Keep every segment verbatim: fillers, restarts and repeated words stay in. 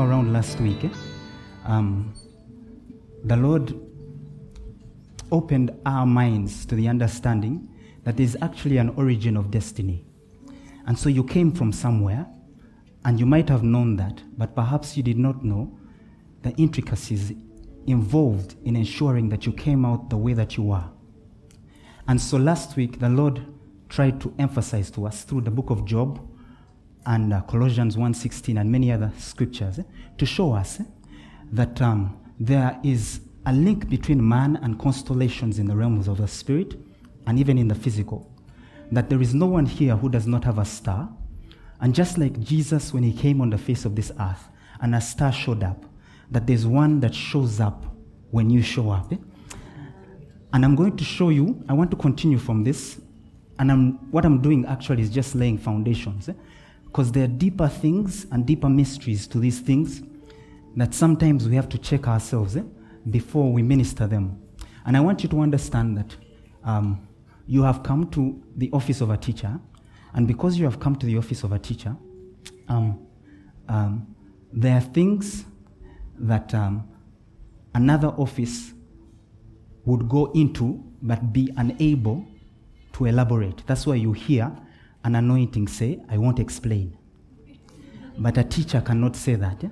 were around last week, eh, um, the Lord opened our minds to the understanding that there's actually an origin of destiny. And so you came from somewhere, and you might have known that, but perhaps you did not know the intricacies involved in ensuring that you came out the way that you are. And so last week, the Lord tried to emphasize to us through the book of Job and uh, Colossians one sixteen and many other scriptures eh, to show us eh, that um, there is a link between man and constellations in the realms of the spirit and even in the physical. That there is no one here who does not have a star. And just like Jesus, when he came on the face of this earth and a star showed up, that there's one that shows up when you show up. Eh? And I'm going to show you, I want to continue from this, and I'm, what I'm doing actually is just laying foundations, because eh? there are deeper things and deeper mysteries to these things that sometimes we have to check ourselves eh? before we minister them. And I want you to understand that um, you have come to the office of a teacher, and because you have come to the office of a teacher, um, um, there are things that um, another office would go into but be unable to elaborate. That's why you hear an anointing say, I won't explain. But a teacher cannot say that. Eh?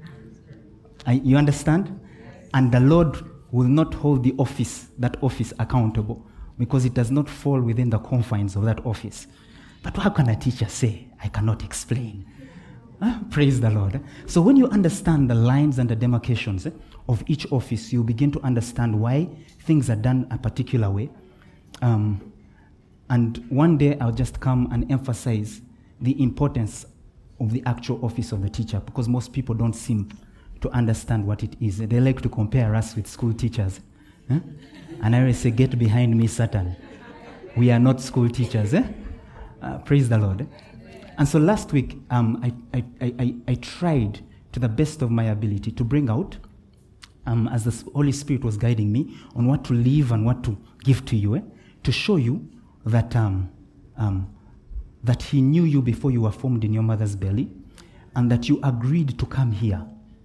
I, you understand? And the Lord will not hold the office, that office accountable, because it does not fall within the confines of that office. But how can a teacher say, I cannot explain? Huh? Praise the Lord. So when you understand the lines and the demarcations eh, of each office, you begin to understand why things are done a particular way. Um, and one day I'll just come and emphasize the importance of the actual office of the teacher, because most people don't seem to understand what it is. They like to compare us with school teachers. Eh? And I always say, get behind me, Satan. We are not school teachers. Eh? Uh, praise the Lord. And so last week, um, I, I, I, I tried to the best of my ability to bring out, um, as the Holy Spirit was guiding me, on what to leave and what to give to you, eh? to show you that um, um, that He knew you before you were formed in your mother's belly, and that you agreed to come here.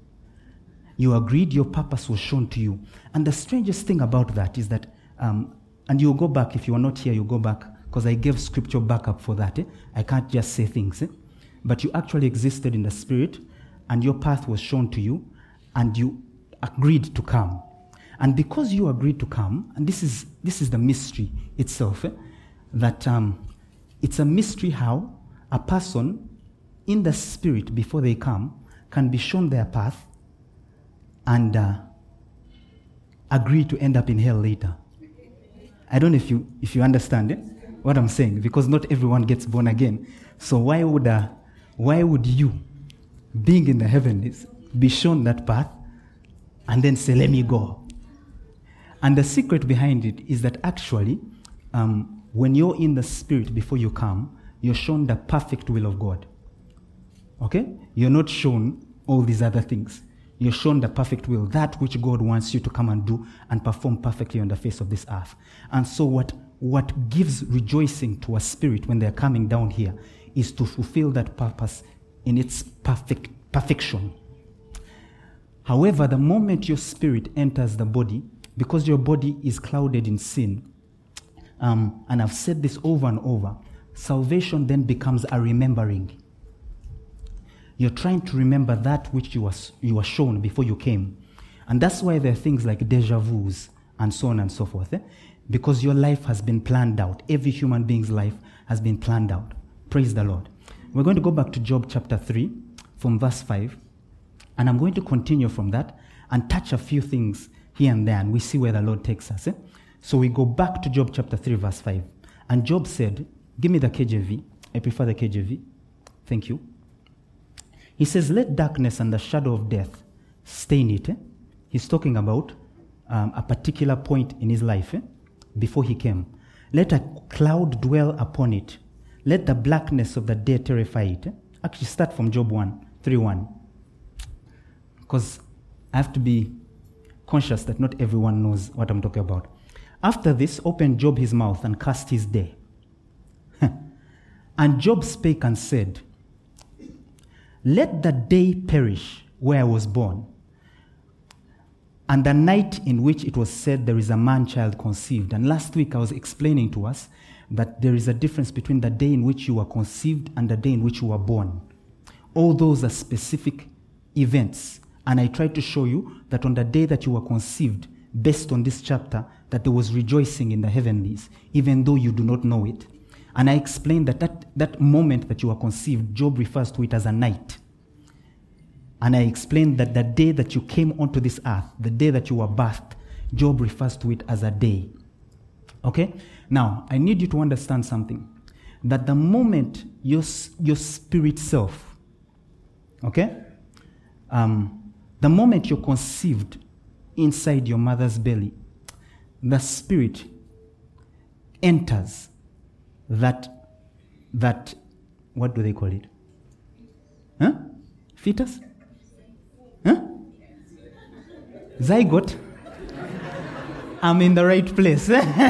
You agreed, your purpose was shown to you. And the strangest thing about that is that, um, and you'll go back, if you are not here, you go back, because I gave scripture backup for that. Eh? I can't just say things. Eh? But you actually existed in the spirit, and your path was shown to you, and you agreed to come. And because you agreed to come, and this is this is the mystery itself, eh? that um, it's a mystery how a person in the spirit, before they come, can be shown their path and uh, agree to end up in hell later. I don't know if you if you understand it. What I'm saying, because not everyone gets born again. So why would uh, why would you, being in the heavens, be shown that path and then say, let me go? And the secret behind it is that actually, um, when you're in the spirit before you come, you're shown the perfect will of God. Okay? You're not shown all these other things. You're shown the perfect will, that which God wants you to come and do and perform perfectly on the face of this earth. And so what What gives rejoicing to a spirit when they're coming down here is to fulfill that purpose in its perfect perfection. However, the moment your spirit enters the body, because your body is clouded in sin, um, and I've said this over and over, salvation then becomes a remembering. You're trying to remember that which you were, you were shown before you came. And that's why there are things like deja vus and so on and so forth. Eh? Because your life has been planned out. Every human being's life has been planned out. Praise the Lord. We're going to go back to Job chapter three from verse five. And I'm going to continue from that and touch a few things here and there. And we see where the Lord takes us. Eh? So we go back to Job chapter three verse five. And Job said, give me the K J V. I prefer the K J V. Thank you. He says, let darkness and the shadow of death stain it. Eh? He's talking about um, a particular point in his life. Eh? Before he came. Let a cloud dwell upon it. Let the blackness of the day terrify it. Actually, start from Job one, three one. Because I have to be conscious that not everyone knows what I'm talking about. After this, opened Job his mouth and cast his day. And Job spake and said, let the day perish where I was born. And the night in which it was said there is a man-child conceived. And last week I was explaining to us that there is a difference between the day in which you were conceived and the day in which you were born. All those are specific events. And I tried to show you that on the day that you were conceived, based on this chapter, that there was rejoicing in the heavenlies, even though you do not know it. And I explained that that, that moment that you were conceived, Job refers to it as a night. And I explained that the day that you came onto this earth, the day that you were birthed, Job refers to it as a day. Okay? Now, I need you to understand something. That the moment your, your spirit self, okay? Um, the moment you're conceived inside your mother's belly, the spirit enters that, that, what do they call it? Huh? Fetus? Huh? Zygote? I'm in the right place.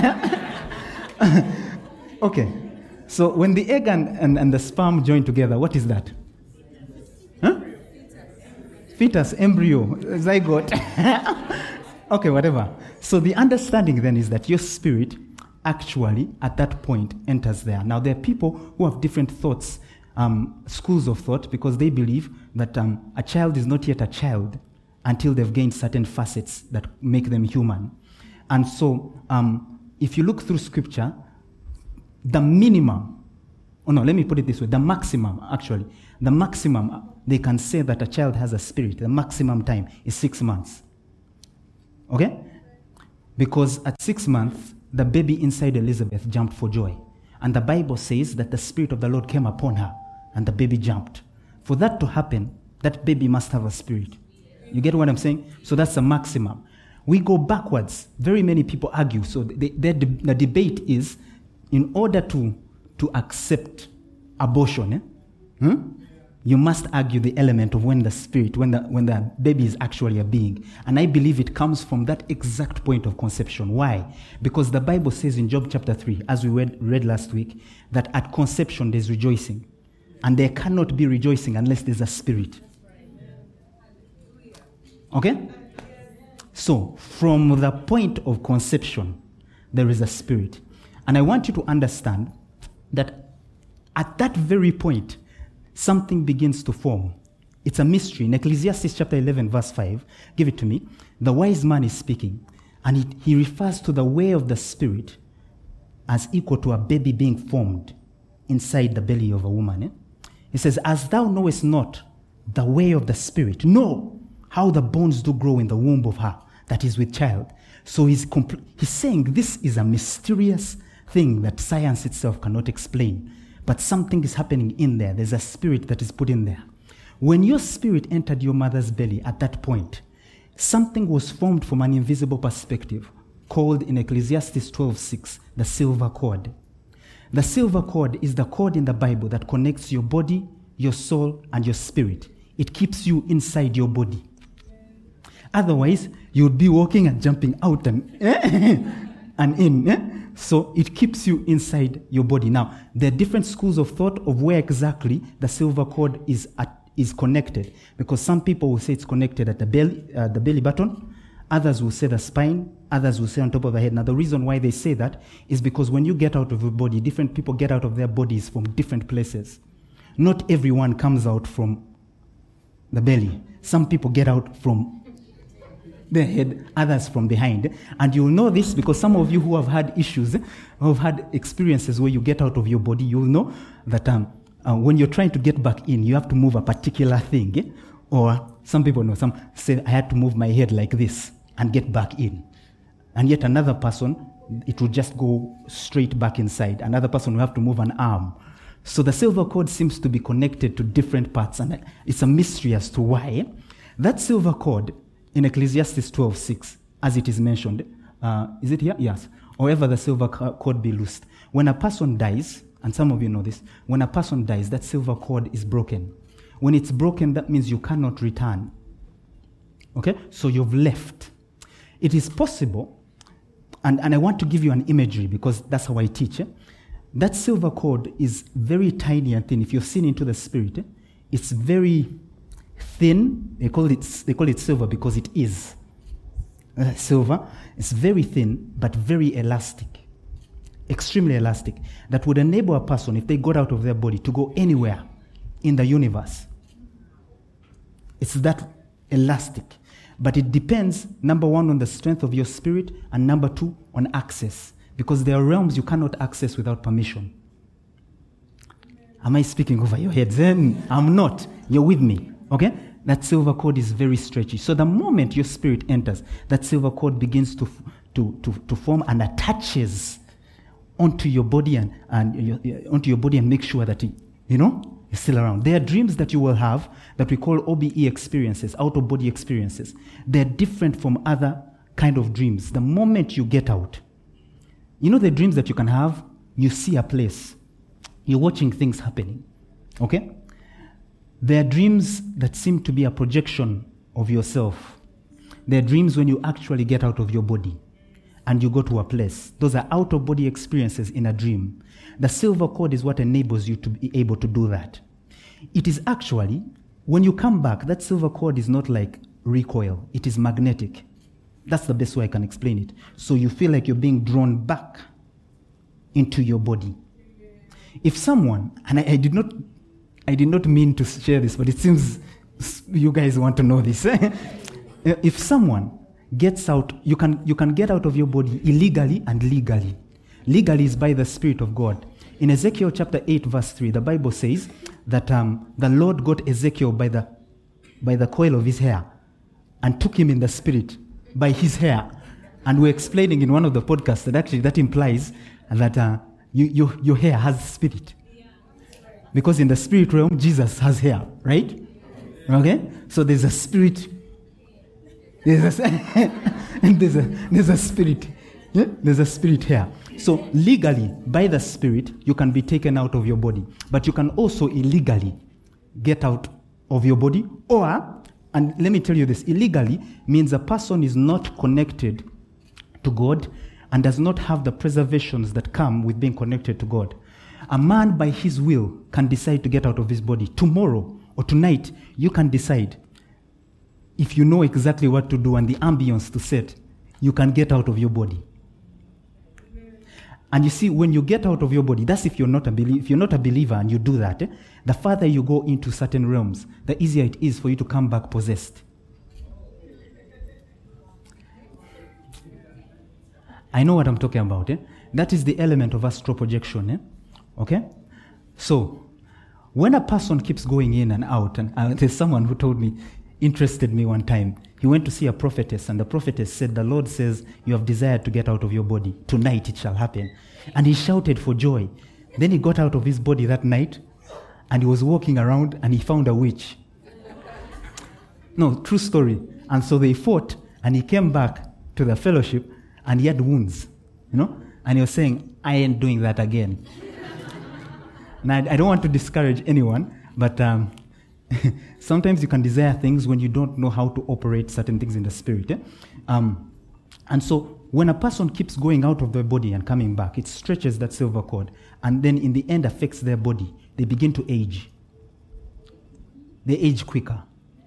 Okay. So when the egg and, and, and the sperm join together, what is that? Huh? Fetus, embryo, zygote. Okay, whatever. So the understanding then is that your spirit actually at that point enters there. Now there are people who have different thoughts, um, schools of thought, because they believe that um, a child is not yet a child until they've gained certain facets that make them human. And so um, if you look through scripture, the minimum, oh no, let me put it this way, the maximum actually, the maximum they can say that a child has a spirit, the maximum time is six months. Okay? Because at six months, the baby inside Elizabeth jumped for joy. And the Bible says that the Spirit of the Lord came upon her and the baby jumped. For that to happen, that baby must have a spirit. You get what I'm saying? So that's the maximum. We go backwards. Very many people argue. So the, the, the debate is, in order to, to accept abortion, eh? hmm? you must argue the element of when the spirit, when the, when the baby is actually a being. And I believe it comes from that exact point of conception. Why? Because the Bible says in Job chapter three, as we read, read last week, that at conception there's rejoicing. And there cannot be rejoicing unless there's a spirit. Okay? So, from the point of conception, there is a spirit. And I want you to understand that at that very point, something begins to form. It's a mystery. In Ecclesiastes chapter eleven, verse five, give it to me. The wise man is speaking, and he, he refers to the way of the spirit as equal to a baby being formed inside the belly of a woman. Eh? He says, as thou knowest not the way of the spirit, know how the bones do grow in the womb of her that is with child. So he's, compl- he's saying this is a mysterious thing that science itself cannot explain. But something is happening in there. There's a spirit that is put in there. When your spirit entered your mother's belly at that point, something was formed from an invisible perspective called in Ecclesiastes twelve six, the silver cord. The silver cord is the cord in the Bible that connects your body, your soul, and your spirit. It keeps you inside your body. Otherwise, you would be walking and jumping out and, and in. Eh? So it keeps you inside your body. Now, there are different schools of thought of where exactly the silver cord is at, is connected. Because some people will say it's connected at the belly, uh, the belly button. Others will say the spine. Others will say on top of the head. Now, the reason why they say that is because when you get out of your body, different people get out of their bodies from different places. Not everyone comes out from the belly. Some people get out from the head, others from behind. And you'll know this because some of you who have had issues, who have had experiences where you get out of your body, you'll know that um, uh, when you're trying to get back in, you have to move a particular thing. Eh? Or some people know, some say, I had to move my head like this and get back in. And yet another person, it will just go straight back inside. Another person will have to move an arm. So the silver cord seems to be connected to different parts, and it's a mystery as to why. That silver cord in Ecclesiastes twelve six, as it is mentioned, uh, is it here? Yes. However, the silver cord be loosed. When a person dies, and some of you know this, when a person dies, that silver cord is broken. When it's broken, that means you cannot return. Okay? So you've left. It is possible, and, and I want to give you an imagery because that's how I teach. Eh? That silver cord is very tiny and thin. If you're seen into the spirit, eh? it's very, thin. They call it, they call it silver because it is. Uh, silver. It's very thin, but very elastic. Extremely elastic. That would enable a person, if they got out of their body, to go anywhere in the universe. It's that elastic. But it depends, number one, on the strength of your spirit, and number two, on access. Because there are realms you cannot access without permission. Am I speaking over your heads? Then I'm not. You're with me. Okay? That silver cord is very stretchy. So the moment your spirit enters, that silver cord begins to to to, to form and attaches onto your body and, and your, onto your body and make sure that it, you know, is still around. There are dreams that you will have that we call O B E experiences, out-of-body experiences. They're different from other kind of dreams. The moment you get out, you know the dreams that you can have, you see a place. You're watching things happening. Okay? There are dreams that seem to be a projection of yourself. There are dreams when you actually get out of your body and you go to a place. Those are out-of-body experiences in a dream. The silver cord is what enables you to be able to do that. It is actually, when you come back, that silver cord is not like recoil. It is magnetic. That's the best way I can explain it. So you feel like you're being drawn back into your body. If someone, and I, I did not I did not mean to share this, but it seems you guys want to know this. If someone gets out, you can you can get out of your body illegally and legally. Legally is by the Spirit of God. In Ezekiel chapter eight, verse three, the Bible says that um, the Lord got Ezekiel by the by the coil of his hair and took him in the spirit by his hair. And we're explaining in one of the podcasts that actually that implies that uh, you, you, your hair has spirit. Because in the spirit realm, Jesus has hair, right? Okay? So there's a spirit. There's a, and there's a, there's a spirit. Yeah? There's a spirit here. So legally, by the spirit, you can be taken out of your body. But you can also illegally get out of your body. Or, and let me tell you this, illegally means a person is not connected to God and does not have the preservations that come with being connected to God. A man by his will can decide to get out of his body. Tomorrow or tonight, you can decide, if you know exactly what to do and the ambience to set, you can get out of your body. And you see, when you get out of your body, that's if you're not a believer. If you're not a believer and you do that, eh, the farther you go into certain realms, the easier it is for you to come back possessed. I know what I'm talking about. Eh? That is the element of astral projection. Eh? Okay? So, when a person keeps going in and out, and uh, there's someone who told me, interested me one time. He went to see a prophetess, and the prophetess said, the Lord says, you have desired to get out of your body. Tonight it shall happen. And he shouted for joy. Then he got out of his body that night, and he was walking around, and he found a witch. No, true story. And so they fought, and he came back to the fellowship, and he had wounds, you know? And he was saying, I ain't doing that again. Now, I don't want to discourage anyone, but um, sometimes you can desire things when you don't know how to operate certain things in the spirit. Eh? Um, and so when a person keeps going out of their body and coming back, it stretches that silver cord, and then in the end affects their body. They begin to age. They age quicker.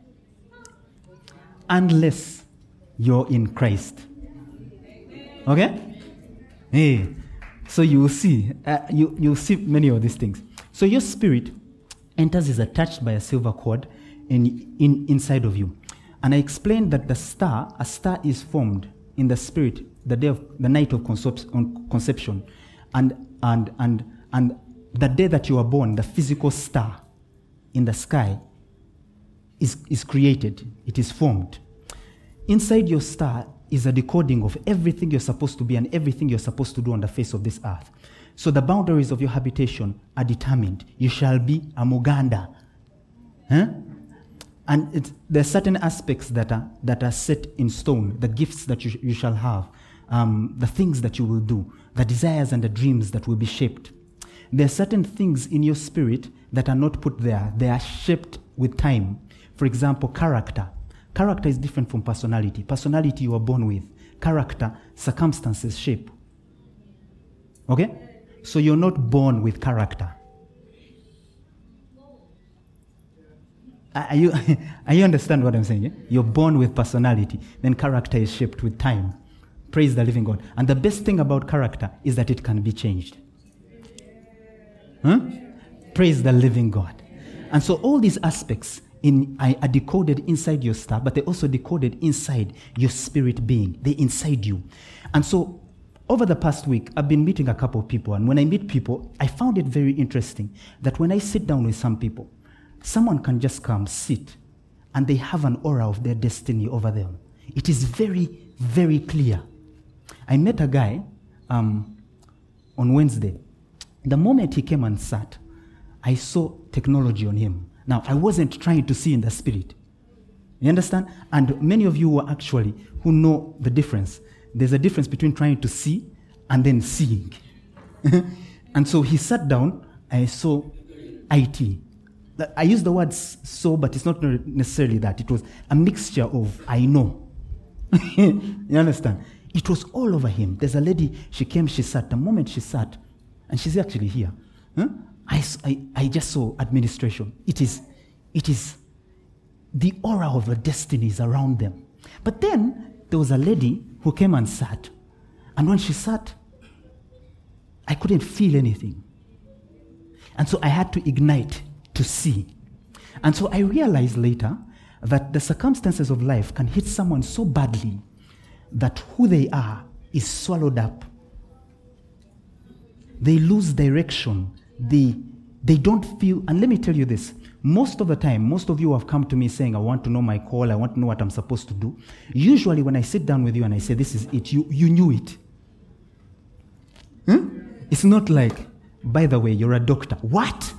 Unless you're in Christ. Okay? Hey. So you will see, uh, you you'll see many of these things. So your spirit enters, is attached by a silver cord in, in inside of you. And I explained that the star, a star is formed in the spirit the day of the night of concep- conception, and and and and the day that you are born, the physical star in the sky is is created. It is formed. Inside your star is a decoding of everything you're supposed to be and everything you're supposed to do on the face of this earth. So the boundaries of your habitation are determined. You shall be a Muganda. Huh? And it's, there are certain aspects that are that are set in stone, the gifts that you, you shall have, um, the things that you will do, the desires and the dreams that will be shaped. There are certain things in your spirit that are not put there. They are shaped with time. For example, character. Character is different from personality. Personality you are born with. Character, circumstances shape. Okay? So you're not born with character. Are you, are you understand what I'm saying? Eh? You're born with personality, then character is shaped with time. Praise the living God. And the best thing about character is that it can be changed. Huh? Praise the living God. And so all these aspects in, are decoded inside your star, but they're also decoded inside your spirit being. They're inside you. And so over the past week, I've been meeting a couple of people. And when I meet people, I found it very interesting that when I sit down with some people, someone can just come, sit, and they have an aura of their destiny over them. It is very, very clear. I met a guy um, on Wednesday. The moment he came and sat, I saw technology on him. Now, I wasn't trying to see in the spirit. You understand? And many of you who actually, who know the difference, there's a difference between trying to see and then seeing. And so he sat down, I saw I T. I use the word so, but it's not necessarily that. It was a mixture of I know. You understand? It was all over him. There's a lady, she came, she sat. The moment she sat, and she's actually here, huh? I, I, I just saw administration. It is, it is the aura of the destinies around them. But then there was a lady who came and sat. And when she sat, I couldn't feel anything. And so I had to ignite to see. And so I realized later that the circumstances of life can hit someone so badly that who they are is swallowed up. They lose direction. They, they don't feel, and let me tell you this, most of the time, most of you have come to me saying, I want to know my call, I want to know what I'm supposed to do. Usually when I sit down with you and I say, this is it, you, you knew it. Hmm? It's not like, by the way, you're a doctor. What?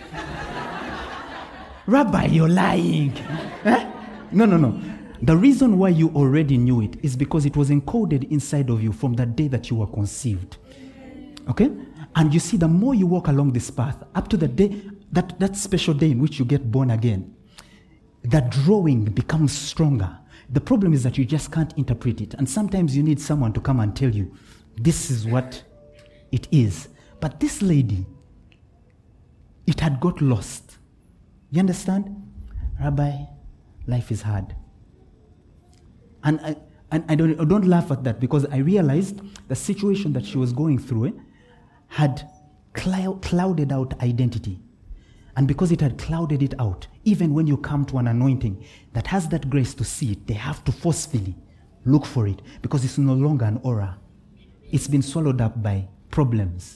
Rabbi, you're lying. Eh? No, no, no. The reason why you already knew it is because it was encoded inside of you from the day that you were conceived. Okay? And you see, the more you walk along this path, up to the day, that, that special day in which you get born again, the drawing becomes stronger. The problem is that you just can't interpret it. And sometimes you need someone to come and tell you, this is what it is. But this lady, it had got lost. You understand? Rabbi, life is hard. And I, and I don't, I don't laugh at that, because I realized the situation that she was going through eh, had cloud, clouded out identity. And because it had clouded it out, even when you come to an anointing that has that grace to see it, they have to forcefully look for it, because it's no longer an aura. It's been swallowed up by problems.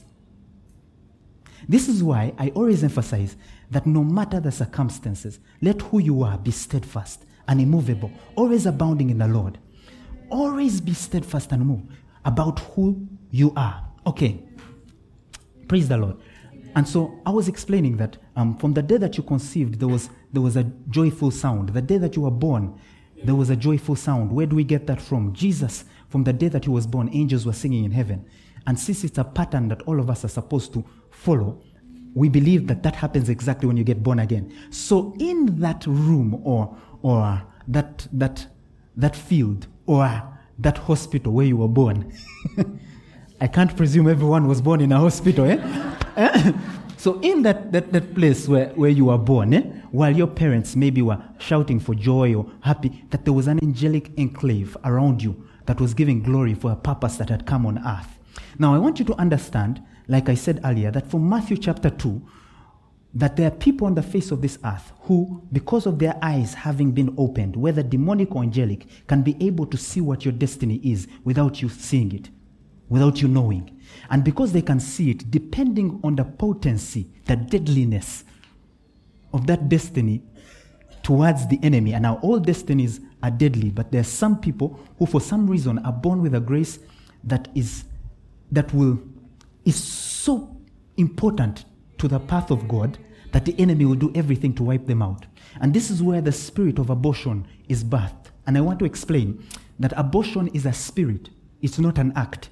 This is why I always emphasize that no matter the circumstances, let who you are be steadfast and immovable, always abounding in the Lord. Always be steadfast and immovable about who you are. Okay. Praise the Lord. And so I was explaining that um, from the day that you conceived, there was there was a joyful sound. The day that you were born, there was a joyful sound. Where do we get that from? Jesus, from the day that he was born, angels were singing in heaven. And since it's a pattern that all of us are supposed to follow, we believe that that happens exactly when you get born again. So in that room or or that that that field or that hospital where you were born, I can't presume everyone was born in a hospital, eh? So in that, that, that place where, where you were born, eh, while your parents maybe were shouting for joy or happy, that there was an angelic enclave around you that was giving glory for a purpose that had come on earth. Now I want you to understand, like I said earlier, that from Matthew chapter two, that there are people on the face of this earth who, because of their eyes having been opened, whether demonic or angelic, can be able to see what your destiny is without you seeing it, without you knowing. And because they can see it, depending on the potency, the deadliness of that destiny towards the enemy. And now all destinies are deadly, but there are some people who for some reason are born with a grace that is that will is so important to the path of God that the enemy will do everything to wipe them out. And this is where the spirit of abortion is birthed. And I want to explain that abortion is a spirit. It's not an act.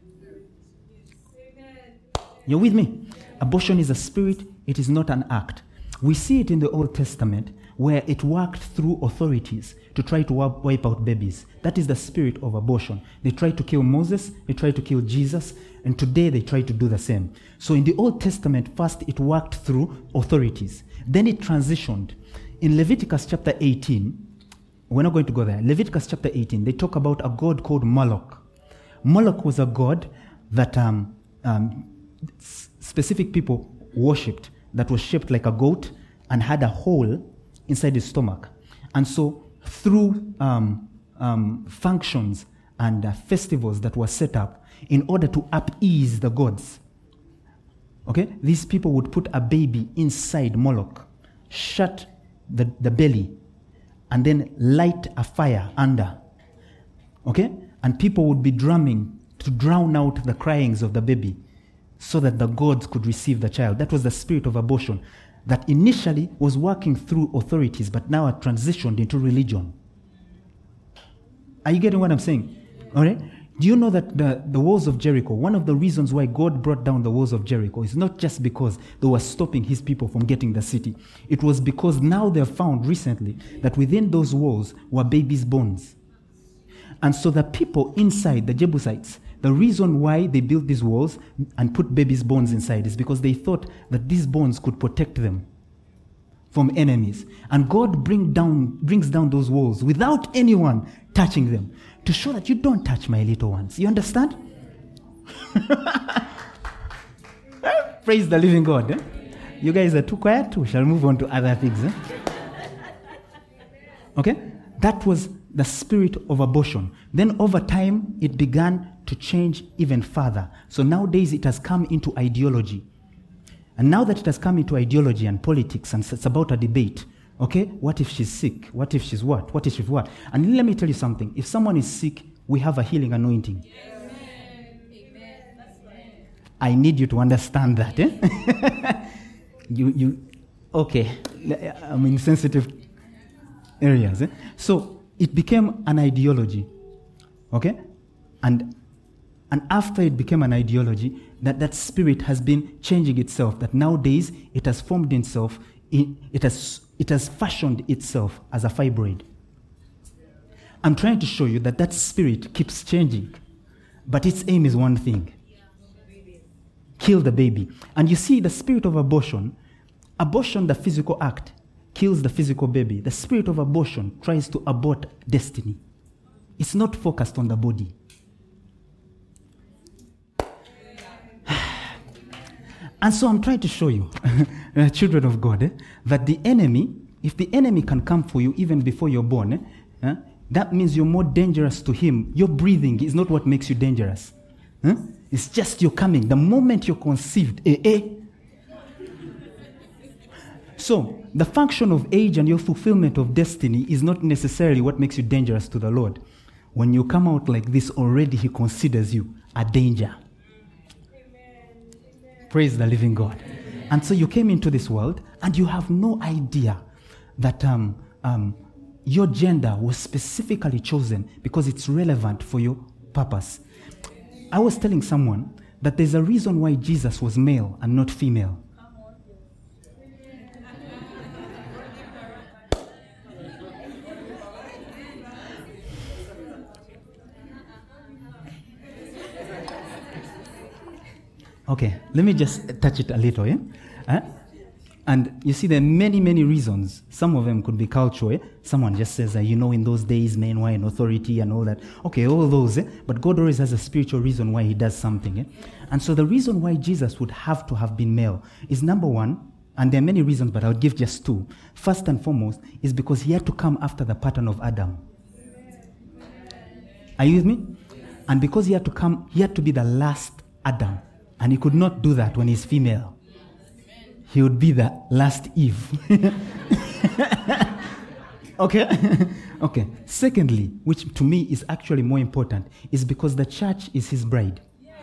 You're with me? Abortion is a spirit. It is not an act. We see it in the Old Testament where it worked through authorities to try to wipe out babies. That is the spirit of abortion. They tried to kill Moses, they tried to kill Jesus, and today they try to do the same. So in the Old Testament, first it worked through authorities. Then it transitioned in Leviticus chapter eighteen, we're not going to go there. Leviticus chapter eighteen, they talk about a god called Moloch. Moloch was a god that um, um, s- specific people worshipped, that was shaped like a goat and had a hole inside his stomach. And so through um, um, functions and uh, festivals that were set up in order to appease the gods, okay, these people would put a baby inside Moloch, shut the, the belly, and then light a fire under, okay? And people would be drumming to drown out the cryings of the baby so that the gods could receive the child. That was the spirit of abortion that initially was working through authorities, but now had transitioned into religion. Are you getting what I'm saying? All right? Do you know that the, the walls of Jericho, one of the reasons why God brought down the walls of Jericho is not just because they were stopping his people from getting the city. It was because now they've found recently that within those walls were babies' bones. And so the people inside, the Jebusites, the reason why they built these walls and put babies' bones inside is because they thought that these bones could protect them from enemies. And God bring down, brings down those walls without anyone touching them to show that you don't touch my little ones. You understand? Praise the living God. Eh? You guys are too quiet too. Shall move on to other things. Eh? Okay? That was the spirit of abortion. Then over time, it began to change even further. So nowadays, it has come into ideology. And now that it has come into ideology and politics, and it's about a debate, okay, what if she's sick? What if she's what? What if she's what? And let me tell you something. If someone is sick, we have a healing anointing. Amen. I need you to understand that. Eh? you, you, okay, I'm in sensitive areas. Eh? So it became an ideology, okay? And and after it became an ideology, that, that spirit has been changing itself, that nowadays it has formed itself, in, it has it has fashioned itself as a fibroid. I'm trying to show you that that spirit keeps changing, but its aim is one thing: kill the baby. And you see, the spirit of abortion, abortion, the physical act, kills the physical baby. The spirit of abortion tries to abort destiny. It's not focused on the body. And so I'm trying to show you, children of God, eh, that the enemy, if the enemy can come for you even before you're born, eh, eh, that means you're more dangerous to him. Your breathing is not what makes you dangerous. Eh? It's just your coming. The moment you're conceived, eh, eh. So, the function of age and your fulfillment of destiny is not necessarily what makes you dangerous to the Lord. When you come out like this, already he considers you a danger. Praise the living God. And so you came into this world and you have no idea that um, um, your gender was specifically chosen because it's relevant for your purpose. I was telling someone that there's a reason why Jesus was male and not female. Okay, let me just touch it a little, yeah? Uh, and you see, there are many, many reasons. Some of them could be cultural. Eh? Someone just says, uh, you know, in those days, men were in authority and all that. Okay, all those. Eh? But God always has a spiritual reason why he does something. Eh? And so the reason why Jesus would have to have been male is, number one, and there are many reasons, but I'll give just two. First and foremost is because he had to come after the pattern of Adam. Are you with me? And because he had to come, he had to be the last Adam. And he could not do that when he's female. He would be the last Eve. Okay? Okay. Secondly, which to me is actually more important, is because the church is his bride.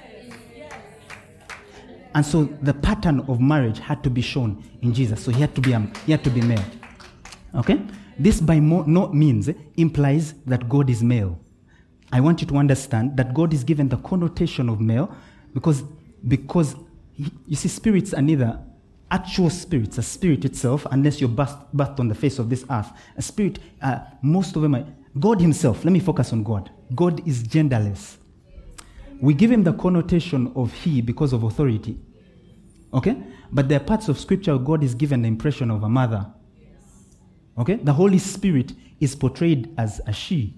And so the pattern of marriage had to be shown in Jesus. So he had to be um, he had to be male. Okay? This by mo- no means eh, implies that God is male. I want you to understand that God is given the connotation of male because Because, he, you see, spirits are neither actual spirits, a spirit itself, unless you're birthed, birthed on the face of this earth. A spirit, uh, most of them are, God himself, let me focus on God. God is genderless. We give him the connotation of he because of authority. Okay? But there are parts of scripture where God is given the impression of a mother. Okay? The Holy Spirit is portrayed as a she.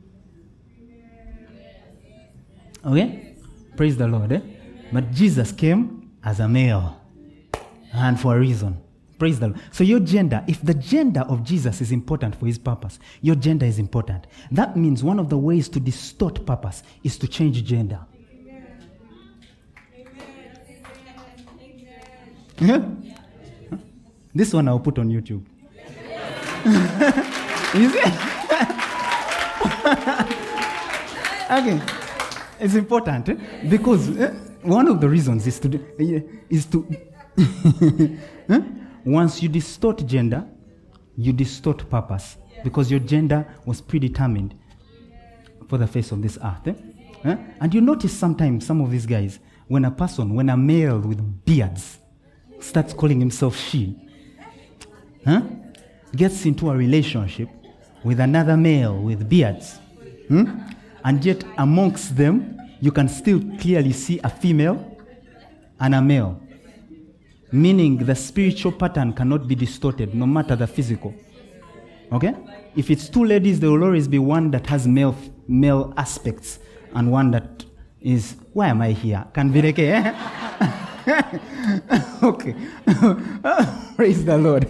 Okay? Praise the Lord. Eh? But Jesus came as a male. And for a reason. Praise the Lord. So your gender, if the gender of Jesus is important for his purpose, your gender is important. That means one of the ways to distort purpose is to change gender. Amen. Yeah? This one I'll put on YouTube. You see? Okay. It's important eh? because eh, one of the reasons is to uh, is to eh? Once you distort gender, you distort purpose because your gender was predetermined for the face of this earth. Eh? Eh? And you notice sometimes some of these guys, when a person, when a male with beards starts calling himself she, huh? gets into a relationship with another male with beards, hmm? and yet amongst them, you can still clearly see a female and a male. Meaning the spiritual pattern cannot be distorted, no matter the physical. Okay? If it's two ladies, there will always be one that has male male aspects and one that is, why am I here? Can be okay, eh? Okay. Praise the Lord.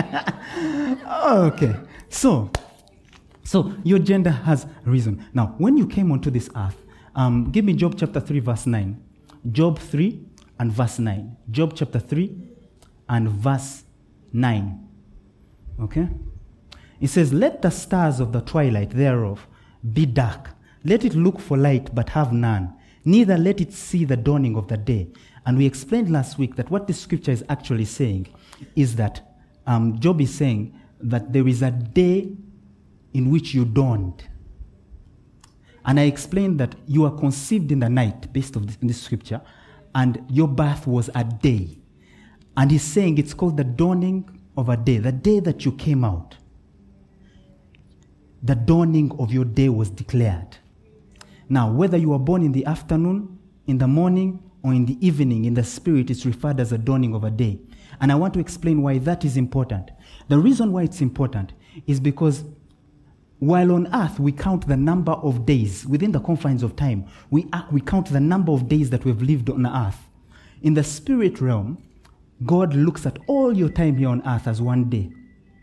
Okay. So, so your gender has reason. Now, when you came onto this earth, um, give me Job chapter three, verse nine. Job three and verse nine. Job chapter three and verse nine. Okay? It says, let the stars of the twilight thereof be dark. Let it look for light, but have none. Neither let it see the dawning of the day. And we explained last week that what this scripture is actually saying is that um, Job is saying that there is a day in which you dawned. And I explained that you are conceived in the night, based on this, in this scripture, and your birth was a day. And he's saying it's called the dawning of a day, the day that you came out. The dawning of your day was declared. Now, whether you were born in the afternoon, in the morning, or in the evening, in the spirit, it's referred as a dawning of a day. And I want to explain why that is important. The reason why it's important is because while on earth we count the number of days within the confines of time, we, uh, we count the number of days that we've lived on earth. In the spirit realm, God looks at all your time here on earth as one day.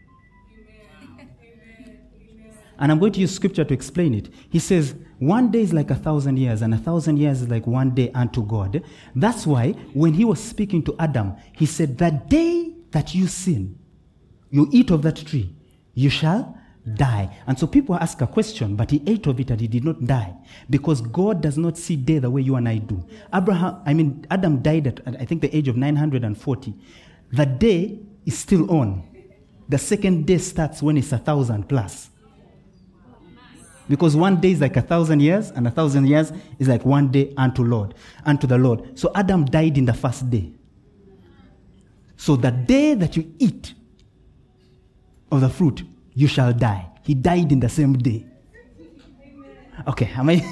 And I'm going to use scripture to explain it. He says, one day is like a thousand years, and a thousand years is like one day unto God. That's why when he was speaking to Adam, he said, the day that you sin, you eat of that tree, you shall die. And so people ask a question, but he ate of it and he did not die. Because God does not see day the way you and I do. Abraham, I mean, Adam died at, I think, the age of nine hundred forty. The day is still on. The second day starts when it's a thousand plus. Because one day is like a thousand years, and a thousand years is like one day unto Lord, unto the Lord. So Adam died in the first day. So the day that you eat of the fruit, you shall die. He died in the same day. Okay, am I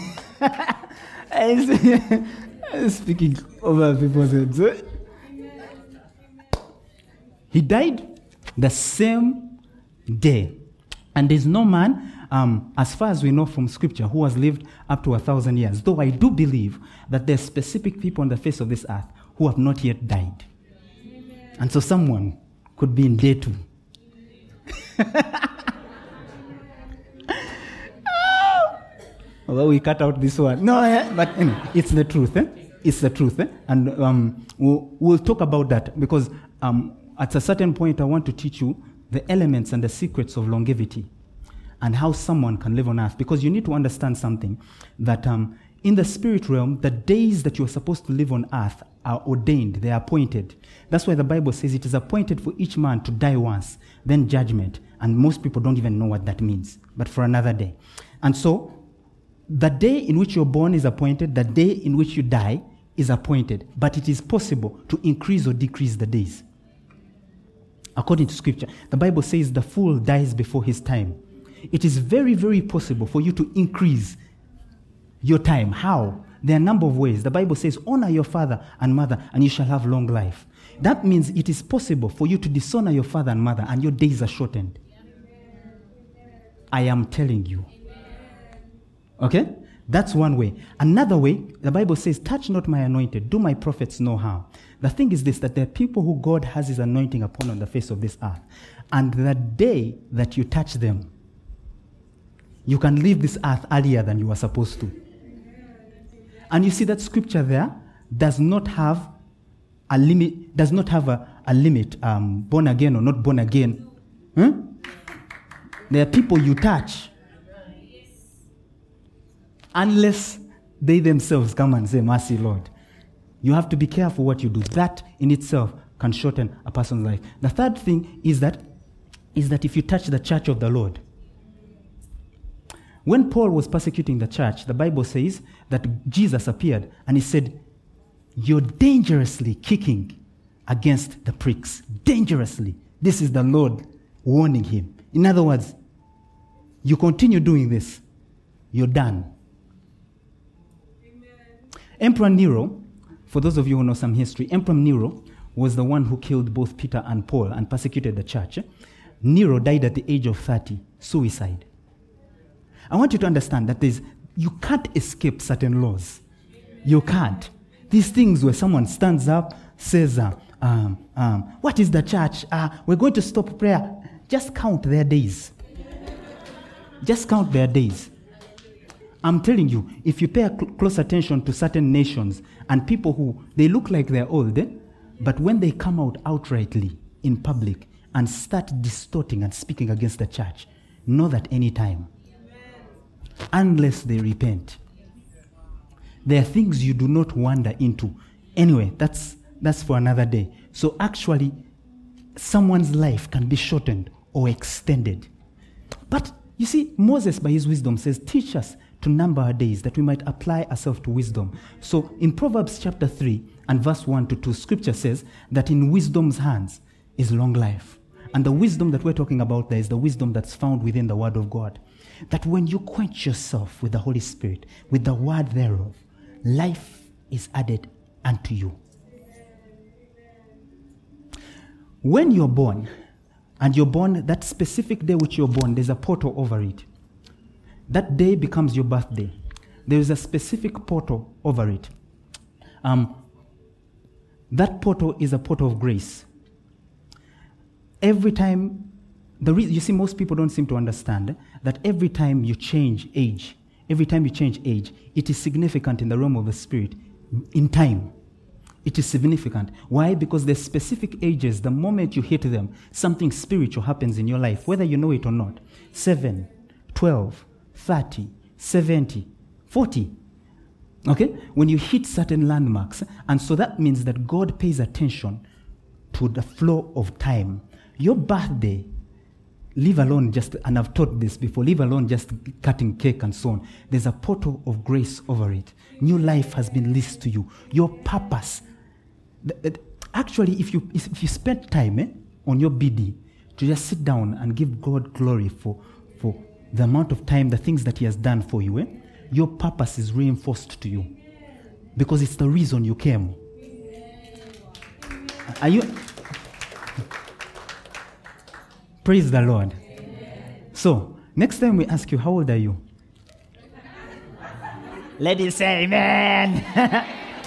speaking over people's heads? He died the same day. And there's no man, um, as far as we know from Scripture, who has lived up to a thousand years. Though I do believe that there's specific people on the face of this earth who have not yet died. And so someone could be in day two. Although we cut out this one. No, eh? But anyway, it's the truth. Eh? It's the truth. Eh? And um, we'll, we'll talk about that because um, at a certain point I want to teach you the elements and the secrets of longevity and how someone can live on earth. Because you need to understand something, that um, in the spirit realm, the days that you're supposed to live on earth are ordained, they are appointed. That's why the Bible says it is appointed for each man to die once, then judgment. And most people don't even know what that means, but for another day. And so, the day in which you're born is appointed, the day in which you die is appointed, but it is possible to increase or decrease the days. According to Scripture, the Bible says the fool dies before his time. It is very, very possible for you to increase your time. How? There are a number of ways. The Bible says, honor your father and mother, and you shall have long life. That means it is possible for you to dishonor your father and mother, and your days are shortened. I am telling you. Okay? That's one way. Another way, the Bible says, touch not my anointed, do my prophets no harm. The thing is this, that there are people who God has his anointing upon on the face of this earth. And the day that you touch them, you can leave this earth earlier than you were supposed to. And you see that scripture there does not have a limit, does not have a, a limit, um, born again or not born again. Huh? There are people you touch. Unless they themselves come and say, mercy, Lord. You have to be careful what you do. That in itself can shorten a person's life. The third thing is that, is that if you touch the church of the Lord. When Paul was persecuting the church, the Bible says that Jesus appeared and he said, you're dangerously kicking against the pricks. Dangerously. This is the Lord warning him. In other words, you continue doing this, you're done. Emperor Nero, for those of you who know some history, Emperor Nero was the one who killed both Peter and Paul and persecuted the church. Nero died at the age of thirty, suicide. I want you to understand that there's, you can't escape certain laws. You can't. These things where someone stands up, says, uh, um, um, what is the church? Uh, we're going to stop prayer. Just count their days. Just count their days. I'm telling you, if you pay a cl- close attention to certain nations and people who, they look like they're old, eh? But when they come out outrightly in public and start distorting and speaking against the church, know that any time, unless they repent, there are things you do not wander into. Anyway, that's that's for another day. So actually, someone's life can be shortened or extended. But you see, Moses by his wisdom says, teach us to number our days that we might apply ourselves to wisdom. So in Proverbs chapter three and verse one to two, scripture says that in wisdom's hands is long life. And the wisdom that we're talking about there is the wisdom that's found within the word of God. That when you quench yourself with the Holy Spirit, with the word thereof, life is added unto you. When you're born, and you're born, that specific day which you're born, there's a portal over it. That day becomes your birthday. There is a specific portal over it. Um, that portal is a portal of grace. Every time, the re- you see, most people don't seem to understand that every time you change age, every time you change age, it is significant in the realm of the spirit, in time. It is significant. Why? Because there's specific ages. The moment you hit them, something spiritual happens in your life, whether you know it or not. seven, twelve, thirty, seventy, forty. Okay? When you hit certain landmarks, and so that means that God pays attention to the flow of time. Your birthday, leave alone just, and I've taught this before, leave alone just cutting cake and so on. There's a portal of grace over it. New life has been leased to you. Your purpose. Actually, if you if you spend time eh, on your B D to just sit down and give God glory for, for the amount of time, the things that he has done for you, eh, your purpose is reinforced to you. Because it's the reason you came. Are you... Praise the Lord. So, next time we ask you, how old are you? Ladies say amen.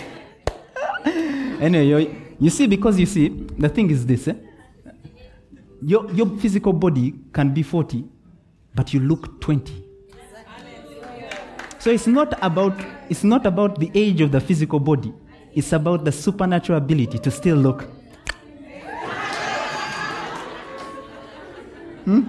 Anyway, you see, because you see, the thing is this, eh? your, your physical body can be forty, but you look twenty. So it's not about it's not about the age of the physical body. It's about the supernatural ability to still look. Hmm?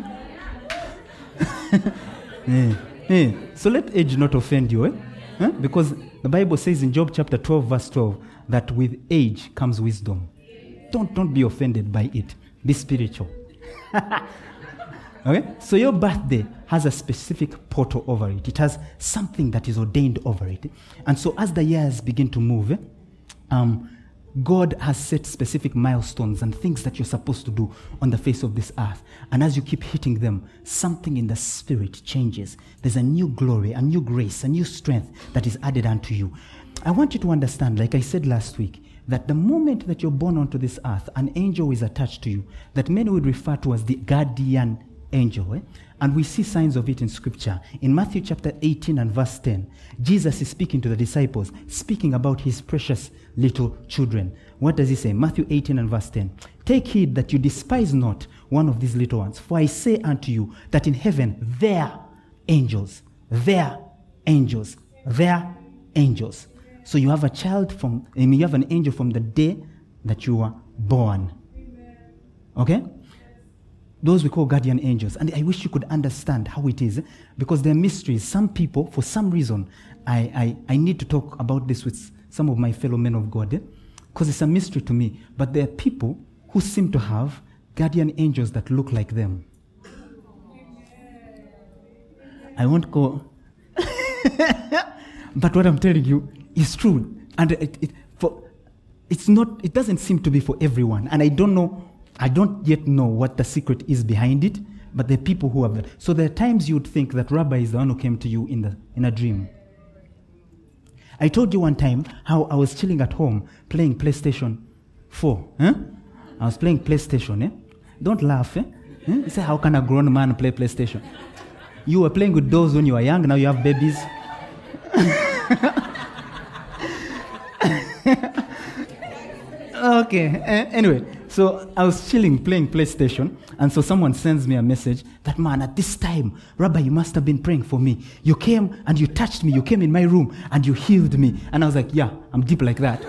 yeah. Yeah. So let age not offend you, eh? Huh? Because the Bible says in Job chapter twelve, verse twelve, that with age comes wisdom. Don't, don't be offended by it. Be spiritual. Okay? So your birthday has a specific portal over it. It has something that is ordained over it. And so as the years begin to move, eh, um, God has set specific milestones and things that you're supposed to do on the face of this earth. And as you keep hitting them, something in the spirit changes. There's a new glory, a new grace, a new strength that is added unto you. I want you to understand, like I said last week, that the moment that you're born onto this earth, an angel is attached to you, that many would refer to as the guardian angel. Eh? And we see signs of it in Scripture. In Matthew chapter eighteen and verse ten, Jesus is speaking to the disciples, speaking about his precious little children. What does he say? Matthew eighteen and verse ten. Take heed that you despise not one of these little ones. For I say unto you that in heaven their angels, their angels, their angels. So you have a child from, I mean, you have an angel from the day that you were born. Okay? Those we call guardian angels. And I wish you could understand how it is, because they're mysteries. Some people, for some reason, I, I, I need to talk about this with some of my fellow men of God, because eh? it's a mystery to me. But there are people who seem to have guardian angels that look like them. I won't go... But what I'm telling you is true. And it, it, for, it's not, it doesn't seem to be for everyone. And I don't know, I don't yet know what the secret is behind it, but there are people who have that. So there are times you would think that Rabbi is the one who came to you in the in a dream. I told you one time how I was chilling at home playing PlayStation four. Huh? I was playing PlayStation. Eh? Don't laugh. Eh? Eh? You say, how can a grown man play PlayStation? You were playing with dolls when you were young, now you have babies. Okay, uh, anyway, so I was chilling playing PlayStation, and so someone sends me a message that, man, at this time, Rabbi, you must have been praying for me. You came and you touched me, you came in my room and you healed me. And I was like, yeah, I'm deep like that.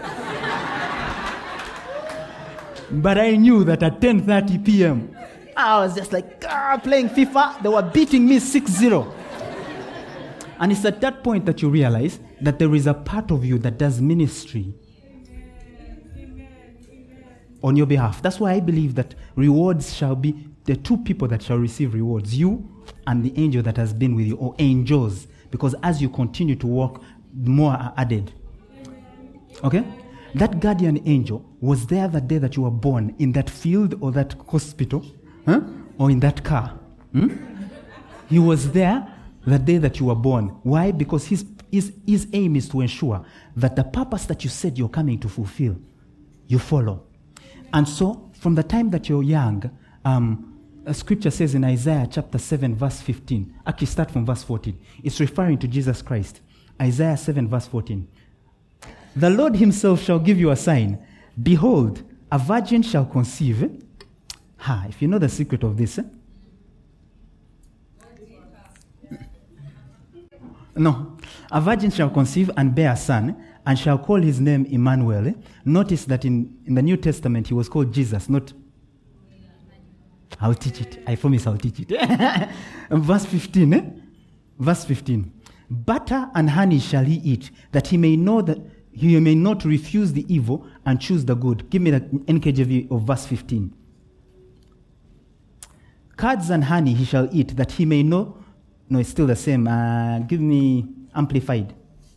But I knew that at ten thirty p.m., I was just like, ah, playing FIFA. They were beating me six zero. And it's at that point that you realize that there is a part of you that does ministry on your behalf. That's why I believe that rewards shall be the two people that shall receive rewards, you and the angel that has been with you, or angels, because as you continue to walk, more are added. Okay? That guardian angel was there the day that you were born, in that field or that hospital, huh? Or in that car. Hmm? He was there the day that you were born. Why? Because his, his, his aim is to ensure that the purpose that you said you're coming to fulfill, you follow. And so, from the time that you're young, um, a scripture says in Isaiah chapter seven, verse fifteen, actually start from verse fourteen. It's referring to Jesus Christ. Isaiah seven, verse fourteen. The Lord himself shall give you a sign. Behold, a virgin shall conceive. Ha, if you know the secret of this. Eh? No. A virgin shall conceive and bear a son, and shall call his name Emmanuel. Eh? Notice that in, in the New Testament he was called Jesus, not... I'll teach it. I promise I'll teach it. Verse fifteen. Eh? Verse fifteen. Butter and honey shall he eat, that he may know that he may not refuse the evil and choose the good. Give me the N K J V of verse fifteen. Curds and honey he shall eat, that he may know... No, it's still the same. Uh, give me Amplified.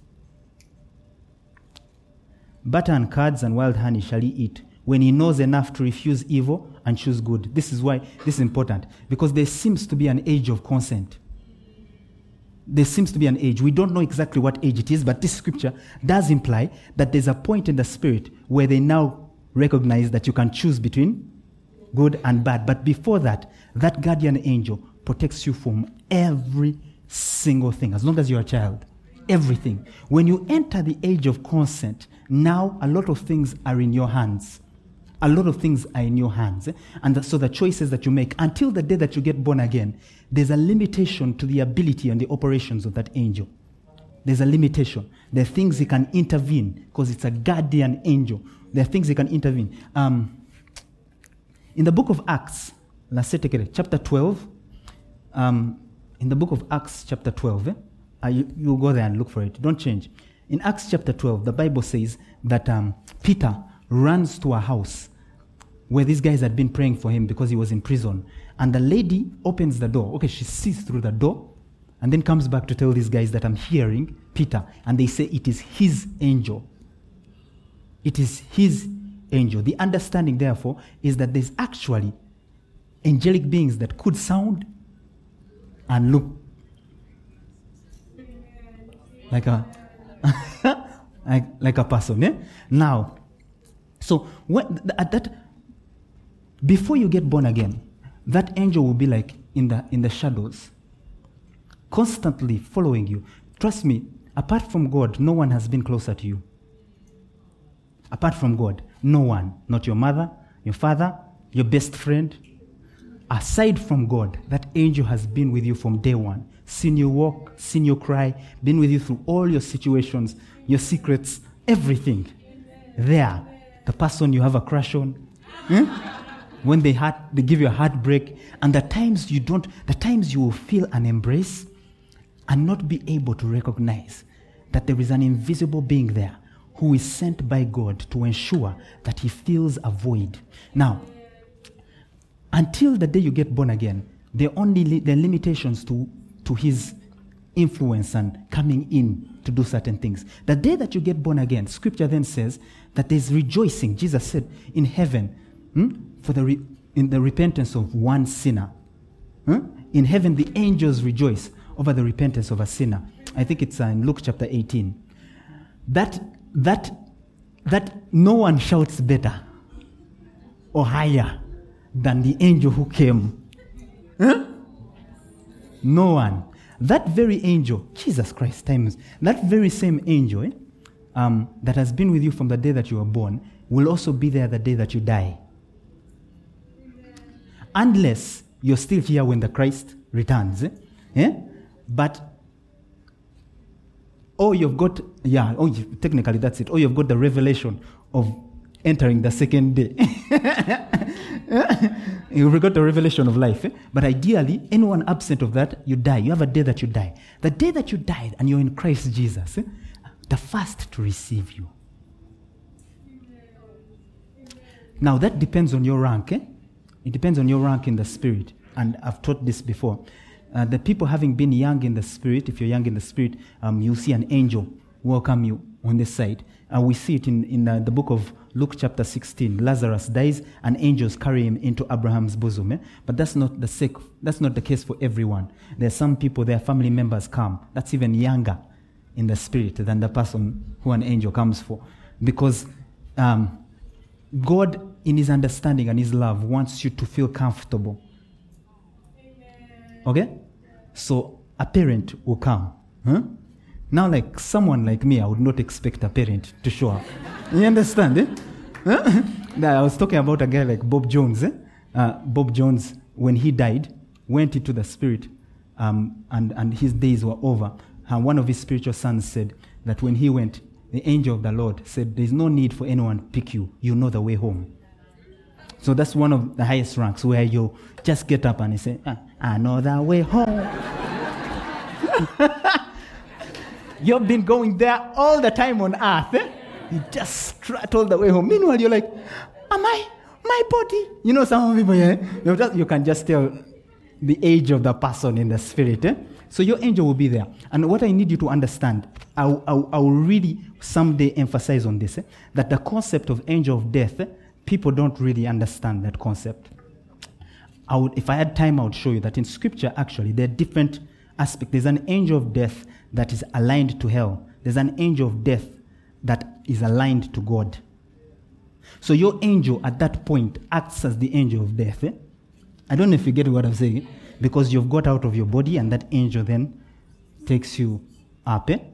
Butter and curds and wild honey shall he eat, when he knows enough to refuse evil and choose good. This is why this is important, because there seems to be an age of consent. There seems to be an age. We don't know exactly what age it is, but this scripture does imply that there's a point in the spirit where they now recognize that you can choose between good and bad. But before that, that guardian angel protects you from every single thing, as long as you're a child. Everything. When you enter the age of consent, now a lot of things are in your hands. A lot of things are in your hands. Eh? And the, so the choices that you make, until the day that you get born again, there's a limitation to the ability and the operations of that angel. There's a limitation. There are things he can intervene, because it's a guardian angel. There are things he can intervene. Um, in the book of Acts, chapter twelve, um, in the book of Acts chapter twelve, eh? uh, you, you go there and look for it. Don't change. In Acts chapter twelve, the Bible says that um, Peter runs to a house where these guys had been praying for him because he was in prison. And the lady opens the door. Okay, she sees through the door and then comes back to tell these guys that I'm hearing Peter. And they say it is his angel. It is his angel. The understanding, therefore, is that there's actually angelic beings that could sound and look like a like, like a person. Eh? Now, so when, at that, before you get born again, that angel will be like in the in the shadows, constantly following you. Trust me, apart from God, no one has been closer to you. Apart from God, no one. Not your mother, your father, your best friend. Aside from God, that angel has been with you from day one. Seen you walk, seen you cry, been with you through all your situations, your secrets, everything. There, the person you have a crush on, hmm? when they heart, they give you a heartbreak, and the times you don't, the times you will feel an embrace and not be able to recognize that there is an invisible being there who is sent by God to ensure that he fills a void. Now, until the day you get born again, there are only li- there are limitations to, to his influence and coming in to do certain things. The day that you get born again, Scripture then says that there's rejoicing. Jesus said in heaven, hmm, for the re- in the repentance of one sinner. Hmm? In heaven, the angels rejoice over the repentance of a sinner. I think it's uh, in Luke chapter eighteen. That that that no one shouts better or higher than the angel who came. Huh? No one. That very angel, Jesus Christ, times, that very same angel eh, um, that has been with you from the day that you were born will also be there the day that you die. Unless you're still here when the Christ returns. Eh? Eh? But, oh, you've got, yeah, oh, you, technically that's it. Oh, you've got the revelation of entering the second day. You've got the revelation of life. Eh? But ideally, anyone absent of that, you die. You have a day that you die. The day that you died and you're in Christ Jesus, eh? the first to receive you. Now, that depends on your rank. Eh? It depends on your rank in the spirit. And I've taught this before. Uh, the people having been young in the spirit, if you're young in the spirit, um, you'll see an angel welcome you on this side. And uh, we see it in, in uh, the book of Luke chapter sixteen. Lazarus dies and angels carry him into Abraham's bosom. Eh? But that's not the sake, that's not the case for everyone. There are some people, their family members come. That's even younger in the spirit than the person who an angel comes for. Because um, God, in his understanding and his love, wants you to feel comfortable. Okay? So a parent will come. Huh? Now, like someone like me, I would not expect a parent to show up. You understand? Eh? Huh? I was talking about a guy like Bob Jones. Eh? Uh, Bob Jones, when he died, went into the spirit um, and, and his days were over. And one of his spiritual sons said that when he went, the angel of the Lord said, there's no need for anyone to pick you. You know the way home. So that's one of the highest ranks where you just get up and you say, ah, I know the way home. You've been going there all the time on earth. Eh? You just strut all the way home. Meanwhile, you're like, am I, my body? You know, some people, yeah, you, just, you can just tell the age of the person in the spirit. Eh? So your angel will be there. And what I need you to understand, I will really someday emphasize on this, eh? that the concept of angel of death, eh? people don't really understand that concept. I would, if I had time, I would show you that in Scripture, actually, there are different aspects. There's an angel of death that is aligned to hell. There's an angel of death that is aligned to God. So your angel at that point acts as the angel of death. Eh? I don't know if you get what I'm saying. Because you've got out of your body and that angel then takes you up. Eh?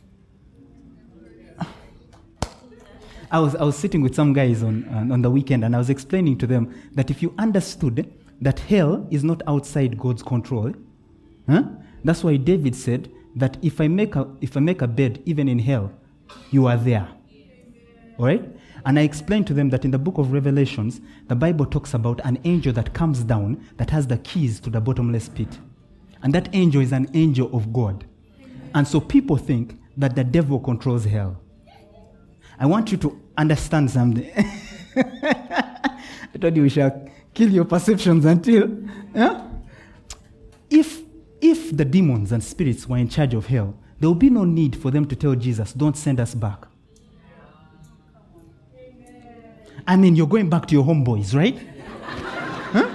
I was I was sitting with some guys on, uh, on the weekend and I was explaining to them that if you understood eh, that hell is not outside God's control, eh? huh? That's why David said that if I make a if I make a bed even in hell, you are there. All right? And I explained to them that in the book of Revelations, the Bible talks about an angel that comes down that has the keys to the bottomless pit. And that angel is an angel of God. And so people think that the devil controls hell. I want you to understand something. I told you we shall kill your perceptions until... Yeah? If, if the demons and spirits were in charge of hell, there will be no need for them to tell Jesus, don't send us back. I mean, you're going back to your homeboys, right? Huh?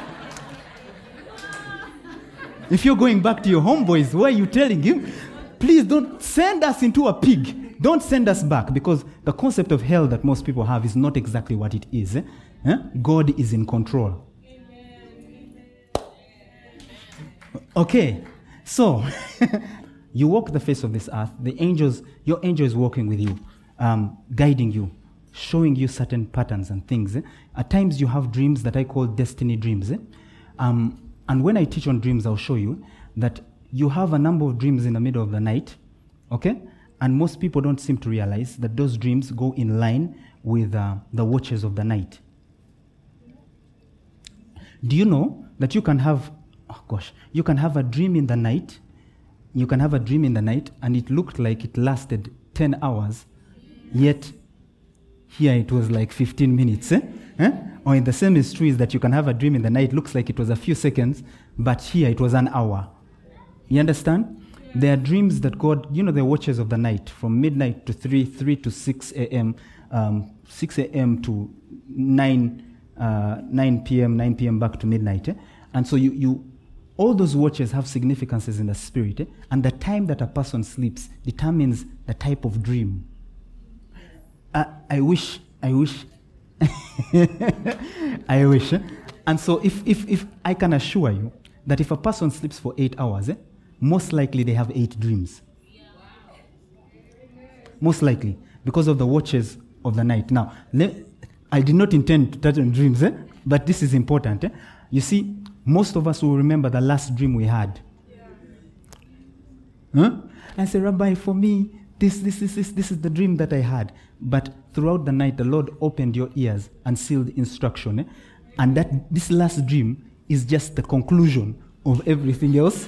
If you're going back to your homeboys, why are you telling him, please don't send us into a pig. Don't send us back. Because the concept of hell that most people have is not exactly what it is. Eh? Huh? God is in control. Okay, so you walk the face of this earth. The angels, your angel is walking with you, um, guiding you, showing you certain patterns and things. Eh? At times you have dreams that I call destiny dreams. Eh? Um, and when I teach on dreams, I'll show you that you have a number of dreams in the middle of the night, okay? And most people don't seem to realize that those dreams go in line with uh, the watches of the night. Do you know that you can have, oh gosh, you can have a dream in the night, you can have a dream in the night, and it looked like it lasted ten hours, yet here it was like fifteen minutes, eh? Eh? Or in the same is true is that you can have a dream in the night, looks like it was a few seconds, but here it was an hour. You understand? There are dreams that God, you know, the watches of the night, from midnight to three, three to six a.m., um, six a.m. to nine, uh, nine p.m., nine p.m. back to midnight. Eh? And so you, you, all those watches have significances in the spirit, eh? And the time that a person sleeps determines the type of dream. Uh, I wish, I wish, I wish. Eh? And so if, if, if I can assure you that if a person sleeps for eight hours, eh, most likely they have eight dreams. Most likely, because of the watches of the night. Now, le- I did not intend to touch on dreams, eh? But this is important. Eh? You see, most of us will remember the last dream we had. Huh? I say, Rabbi, for me, this, this, this, this, this is the dream that I had. But throughout the night, the Lord opened your ears and sealed instruction. Eh? And that this last dream is just the conclusion of everything else.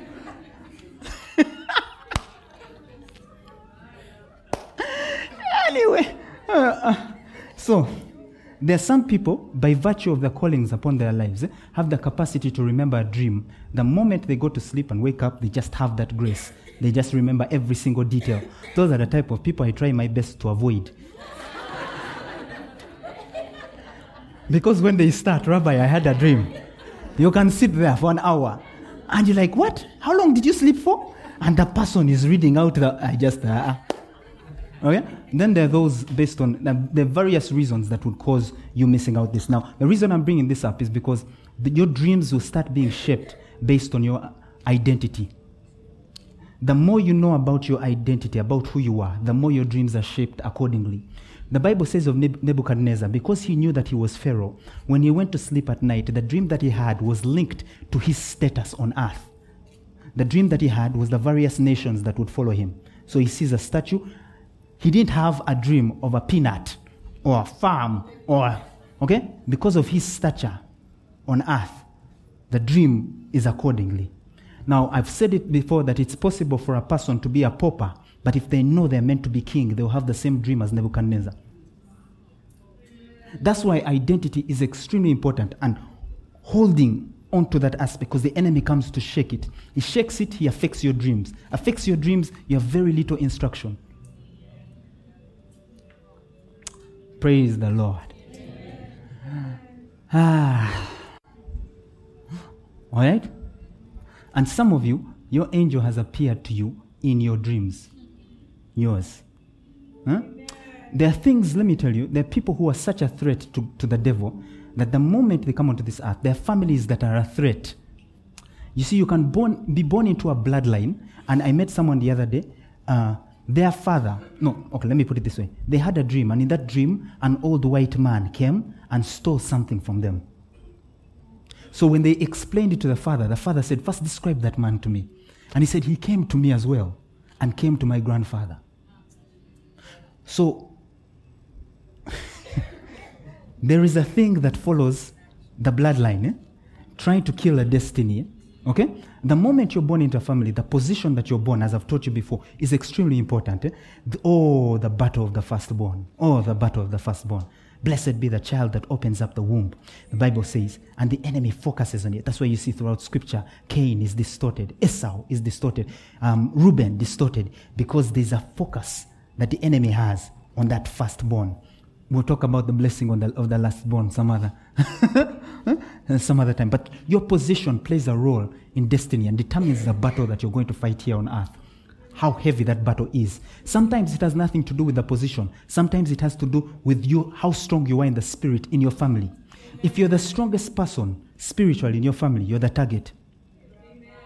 Anyway, uh, uh, so there are some people, by virtue of the callings upon their lives, eh, have the capacity to remember a dream. The moment they go to sleep and wake up, they just have that grace. They just remember every single detail. Those are the type of people I try my best to avoid. Because when they start, Rabbi, I had a dream. You can sit there for an hour. And you're like, what? How long did you sleep for? And the person is reading out the, I just, uh, okay? Then there are those based on, uh, there are various reasons that would cause you missing out this. Now, the reason I'm bringing this up is because the, your dreams will start being shaped based on your identity. The more you know about your identity, about who you are, the more your dreams are shaped accordingly. The Bible says of Nebuchadnezzar, because he knew that he was Pharaoh, when he went to sleep at night, the dream that he had was linked to his status on earth. The dream that he had was the various nations that would follow him. So he sees a statue. He didn't have a dream of a peanut or a farm or, okay? Because of his stature on earth, the dream is accordingly. Now, I've said it before that it's possible for a person to be a pauper, but if they know they're meant to be king, they'll have the same dream as Nebuchadnezzar. That's why identity is extremely important, and holding on to that aspect, because the enemy comes to shake it. He shakes it, he affects your dreams. Affects your dreams, you have very little instruction. Praise the Lord. Ah. All right? And some of you, your angel has appeared to you in your dreams. Yours. Huh? There are things, let me tell you, there are people who are such a threat to, to the devil that the moment they come onto this earth, there are families that are a threat. You see, you can born, be born into a bloodline, and I met someone the other day, uh, their father, no, okay, let me put it this way. They had a dream, and in that dream, an old white man came and stole something from them. So when they explained it to the father, the father said, first describe that man to me. And he said, he came to me as well, and came to my grandfather. So, there is a thing that follows the bloodline, eh? Trying to kill a destiny, okay? The moment you're born into a family, the position that you're born, as I've taught you before, is extremely important. Eh? The, oh, the battle of the firstborn. Oh, the battle of the firstborn. Blessed be the child that opens up the womb, the Bible says, and the enemy focuses on it. That's why you see throughout Scripture, Cain is distorted, Esau is distorted, um, Reuben distorted, because there's a focus that the enemy has on that firstborn. We'll talk about the blessing on the, of the lastborn some other, some other time. But your position plays a role in destiny and determines the battle that you're going to fight here on earth. How heavy that battle is. Sometimes it has nothing to do with the position. Sometimes it has to do with you, how strong you are in the spirit in your family. If you're the strongest person spiritually in your family, you're the target.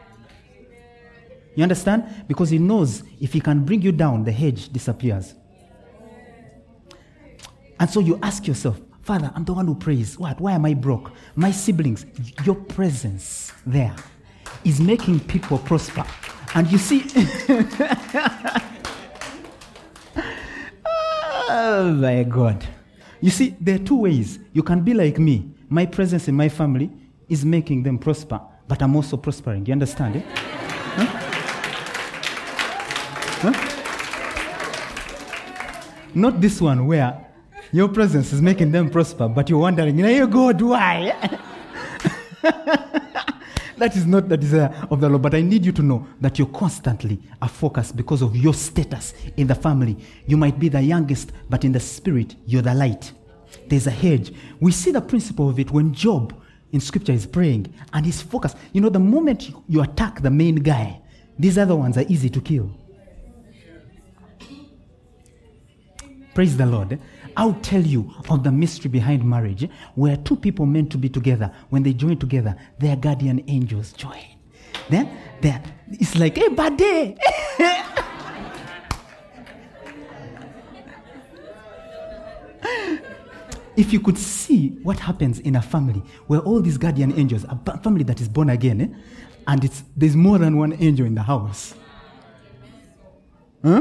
You understand? Because he knows if he can bring you down, the hedge disappears. And so you ask yourself, Father, I'm the one who prays. What? Why am I broke? My siblings, your presence there is making people prosper. And you see, oh my God. You see, there are two ways. You can be like me. My presence in my family is making them prosper, but I'm also prospering. You understand it? Huh? Huh? Not this one where your presence is making them prosper, but you're wondering, you God, why? That is not the desire of the Lord. But I need you to know that you're constantly a focus because of your status in the family. You might be the youngest, but in the spirit, you're the light. There's a hedge. We see the principle of it when Job in scripture is praying and he's focused. You know, the moment you, you attack the main guy, these other ones are easy to kill. Praise the Lord. I'll tell you of the mystery behind marriage, where two people meant to be together, when they join together, their guardian angels join. Then, they're, it's like, hey, buddy! If you could see what happens in a family where all these guardian angels, a family that is born again, eh, and it's there's more than one angel in the house. Huh?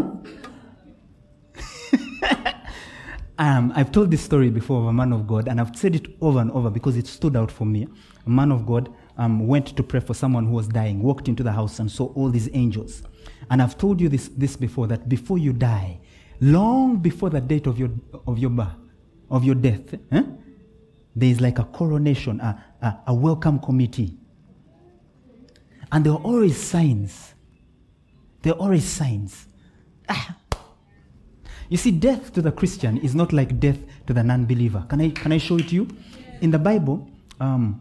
Um, I've told this story before of a man of God, and I've said it over and over because it stood out for me. A man of God um, went to pray for someone who was dying, walked into the house and saw all these angels. And I've told you this, this before, that before you die, long before the date of your of your birth, of your death, eh, there is like a coronation, a, a, a welcome committee. And there are always signs. There are always signs. Ah. You see, death to the Christian is not like death to the non-believer. Can I can I show it to you? In the Bible, um,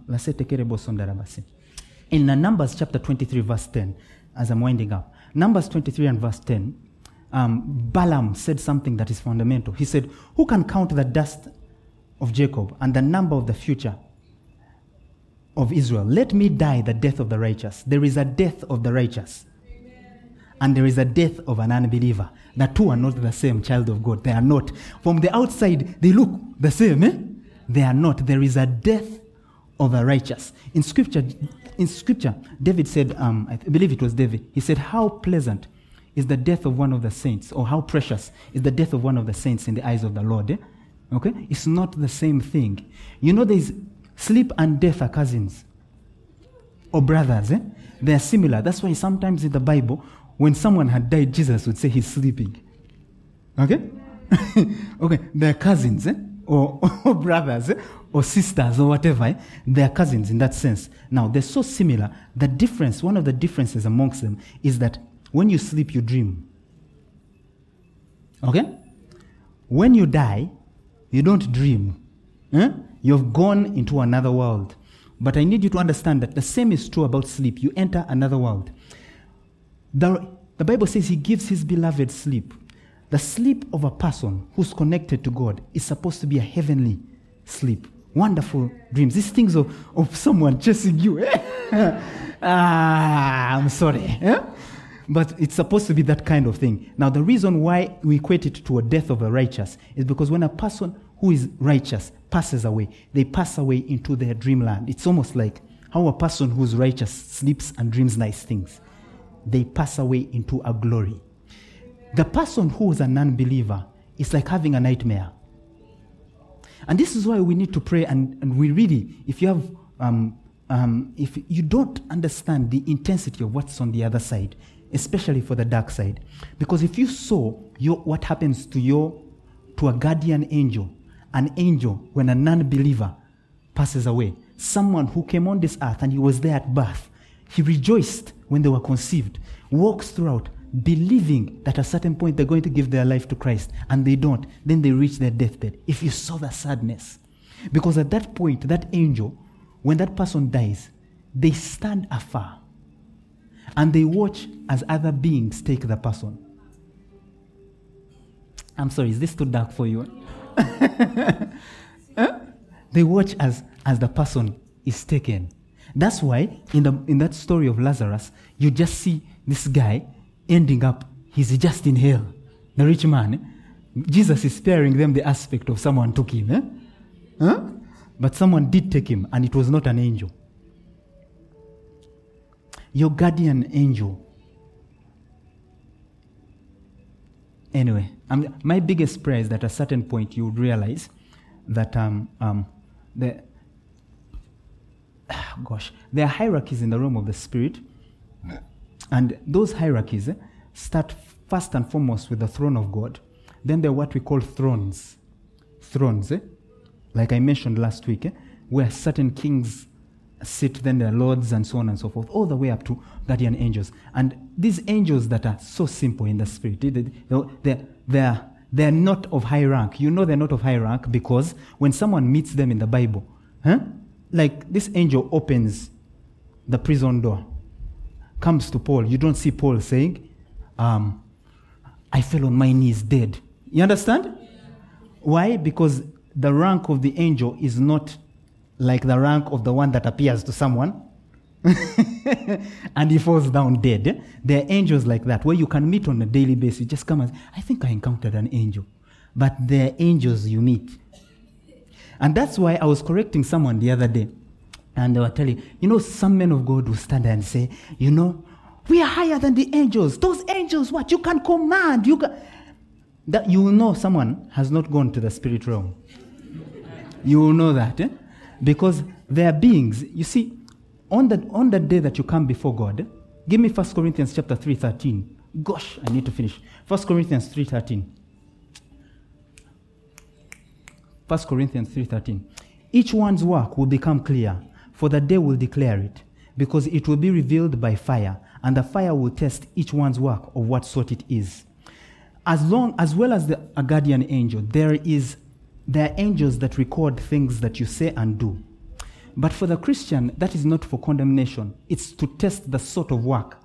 in uh, Numbers chapter twenty-three, verse ten, as I'm winding up, Numbers twenty-three and verse ten, um, Balaam said something that is fundamental. He said, who can count the dust of Jacob and the number of the future of Israel? Let me die the death of the righteous. There is a death of the righteous. And there is a death of an unbeliever. The two are not the same, child of God. They are not. From the outside, they look the same. Eh? They are not. There is a death of a righteous. In scripture, in scripture, David said, um, I believe it was David, he said, how pleasant is the death of one of the saints, or how precious is the death of one of the saints in the eyes of the Lord. Eh? Okay? It's not the same thing. You know, there's sleep and death are cousins. Or brothers. Eh? They are similar. That's why sometimes in the Bible, when someone had died, Jesus would say he's sleeping. Okay? Okay, they're cousins, eh? or, or brothers, eh? or sisters, or whatever. Eh? They're cousins in that sense. Now, they're so similar. The difference, one of the differences amongst them is that when you sleep, you dream. Okay? When you die, you don't dream. Eh? You've gone into another world. But I need you to understand that the same is true about sleep. You enter another world. The, the Bible says he gives his beloved sleep. The sleep of a person who's connected to God is supposed to be a heavenly sleep. Wonderful dreams. These things of, of someone chasing you. ah, I'm sorry. Eh? But it's supposed to be that kind of thing. Now, the reason why we equate it to a death of a righteous is because when a person who is righteous passes away, they pass away into their dreamland. It's almost like how a person who's righteous sleeps and dreams nice things. They pass away into a glory. The person who is a non-believer is like having a nightmare. And this is why we need to pray, and, and we really, if you have, um, um, if you don't understand the intensity of what's on the other side, especially for the dark side, because if you saw your, what happens to your, to a guardian angel, an angel when a non-believer passes away, someone who came on this earth and he was there at birth, he rejoiced when they were conceived, walks throughout, believing that at a certain point they're going to give their life to Christ, and they don't. Then they reach their deathbed. If you saw the sadness. Because at that point, that angel, when that person dies, they stand afar, and they watch as other beings take the person. I'm sorry, is this too dark for you? Huh? They watch as, as the person is taken. That's why in the in that story of Lazarus, you just see this guy ending up, he's just in hell. The rich man. Eh? Jesus is sparing them the aspect of someone took him. Eh? Huh? But someone did take him, and it was not an angel. Your guardian angel. Anyway, um, my biggest prayer is that at a certain point you would realize that um, um, the gosh, there are hierarchies in the realm of the spirit, and those hierarchies eh, start first and foremost with the throne of God. Then there are what we call thrones. Thrones, eh? Like I mentioned last week, eh? Where certain kings sit, then there are lords and so on and so forth, all the way up to guardian angels. And these angels that are so simple in the spirit, they, they're, they're, they're not of high rank. You know they're not of high rank because when someone meets them in the Bible, huh? Like this angel opens the prison door, comes to Paul. You don't see Paul saying, um, I fell on my knees dead. You understand? Why? Because the rank of the angel is not like the rank of the one that appears to someone and he falls down dead. There are angels like that where you can meet on a daily basis. You just come and say, I think I encountered an angel. But there are angels you meet. And that's why I was correcting someone the other day. And they were telling, you know, some men of God will stand there and say, you know, we are higher than the angels. Those angels, what? You can command. You can. That you will know someone has not gone to the spirit realm. You will know that. Eh? Because they are beings. You see, on the, on the day that you come before God, eh? Give me First Corinthians chapter three thirteen. Gosh, I need to finish. First Corinthians three thirteen. First Corinthians three thirteen. Each one's work will become clear, for the day will declare it, because it will be revealed by fire, and the fire will test each one's work of what sort it is. As long as well as the a guardian angel, there is there are angels that record things that you say and do. But for the Christian, that is not for condemnation. It's to test the sort of work.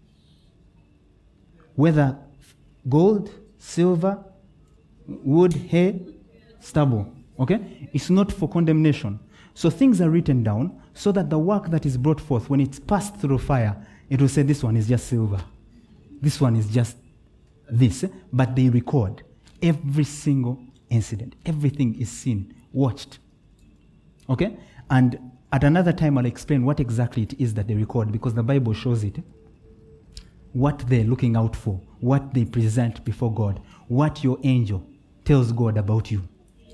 Whether gold, silver, wood, hay, stubble. Okay? It's not for condemnation. So things are written down so that the work that is brought forth, when it's passed through fire, it will say this one is just silver. This one is just this. But they record every single incident. Everything is seen, watched. Okay? And at another time I'll explain what exactly it is that they record, because the Bible shows it. What they're looking out for, what they present before God, what your angel tells God about you.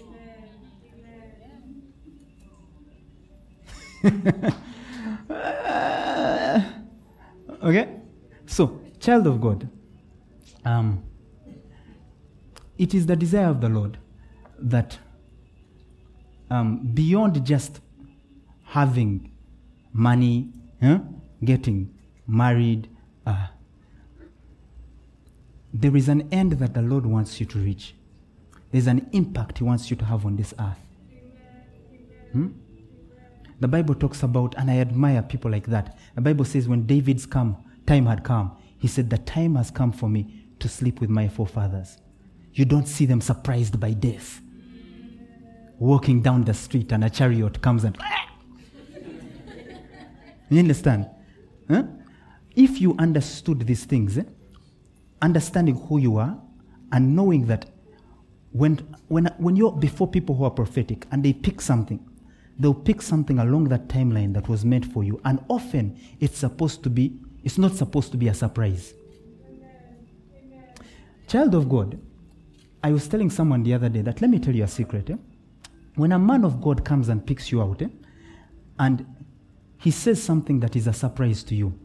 Okay? So, child of God, um, it is the desire of the Lord that um, beyond just having money, huh, getting married, uh, there is an end that the Lord wants you to reach. There's an impact He wants you to have on this earth. Hmm? The Bible talks about, and I admire people like that. The Bible says when David's come, time had come, he said, the time has come for me to sleep with my forefathers. You don't see them surprised by death. Walking down the street and a chariot comes and... You understand? Huh? If you understood these things, eh, understanding who you are and knowing that when, when, when you're before people who are prophetic and they pick something, they'll pick something along that timeline that was meant for you. And often it's supposed to be, it's not supposed to be a surprise. Amen. Child of God, I was telling someone the other day that, let me tell you a secret. Eh? When a man of God comes and picks you out, eh, and he says something that is a surprise to you,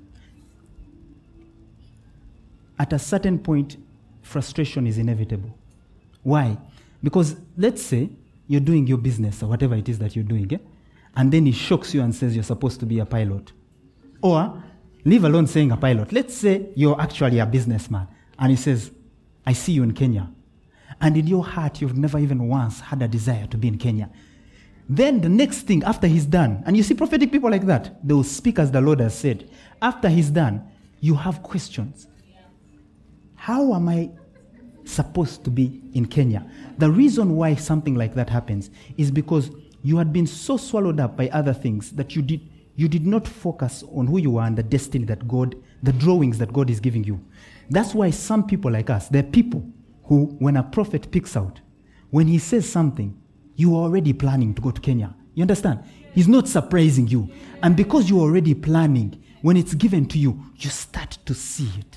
at a certain point, frustration is inevitable. Why? Because let's say you're doing your business or whatever it is that you're doing, eh? And then he shocks you and says you're supposed to be a pilot. Or, leave alone saying a pilot. Let's say you're actually a businessman and he says, I see you in Kenya. And in your heart, you've never even once had a desire to be in Kenya. Then the next thing, after he's done, and you see prophetic people like that, they will speak as the Lord has said. After he's done, you have questions. How am I supposed to be in Kenya? The reason why something like that happens is because you had been so swallowed up by other things that you did You did not focus on who you are and the destiny that God, the drawings that God is giving you. That's why some people like us, they're people who, when a prophet picks out, when he says something, you are already planning to go to Kenya. You understand? He's not surprising you. And because you're already planning, when it's given to you, you start to see it.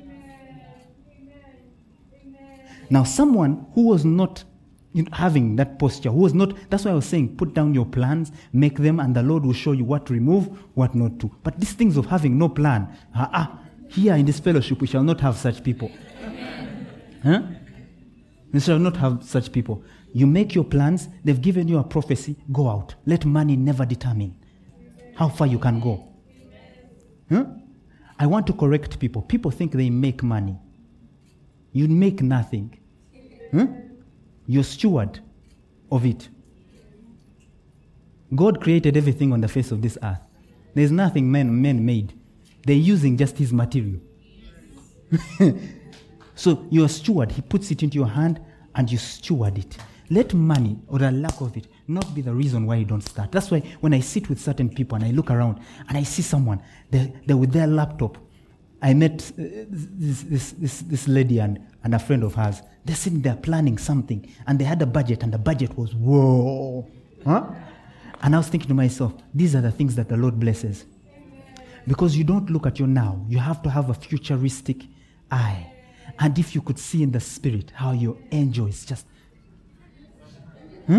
Now, someone who was not you know, having that posture, who was not, that's why I was saying, put down your plans, make them, and the Lord will show you what to remove, what not to. But these things of having no plan, ah, ah here in this fellowship, we shall not have such people. Huh? We shall not have such people. You make your plans, they've given you a prophecy, go out. Let money never determine how far you can go. Huh? I want to correct people. People think they make money. You make nothing. Huh? You're steward of it. God created everything on the face of this earth. There's nothing men, men made. They're using just his material. So you're a steward. He puts it into your hand and you steward it. Let money or the lack of it not be the reason why you don't start. That's why when I sit with certain people and I look around and I see someone, they're, they're with their laptop. I met uh, this, this, this, this lady and, and a friend of hers. They're sitting there planning something and they had a budget and the budget was, whoa. Huh? And I was thinking to myself, these are the things that the Lord blesses. Because you don't look at your now. You have to have a futuristic eye. And if you could see in the spirit how your angel is just... Hmm?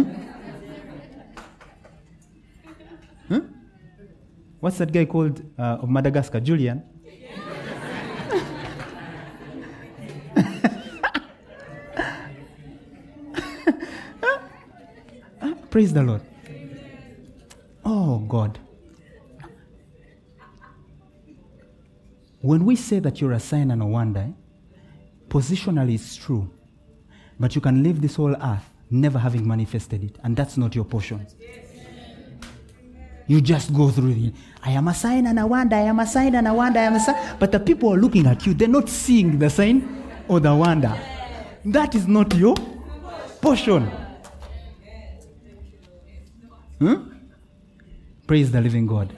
Hmm? What's that guy called uh, of Madagascar? Julian? Praise the Lord. Oh, God. When we say that you're a sign and a wonder, positionally it's true. But you can live this whole earth never having manifested it. And that's not your portion. You just go through it. I am a sign and a wonder, I am a sign and a wonder, I am a sign. But the people are looking at you. They're not seeing the sign or the wonder. That is not your portion. Hmm? Praise the living God.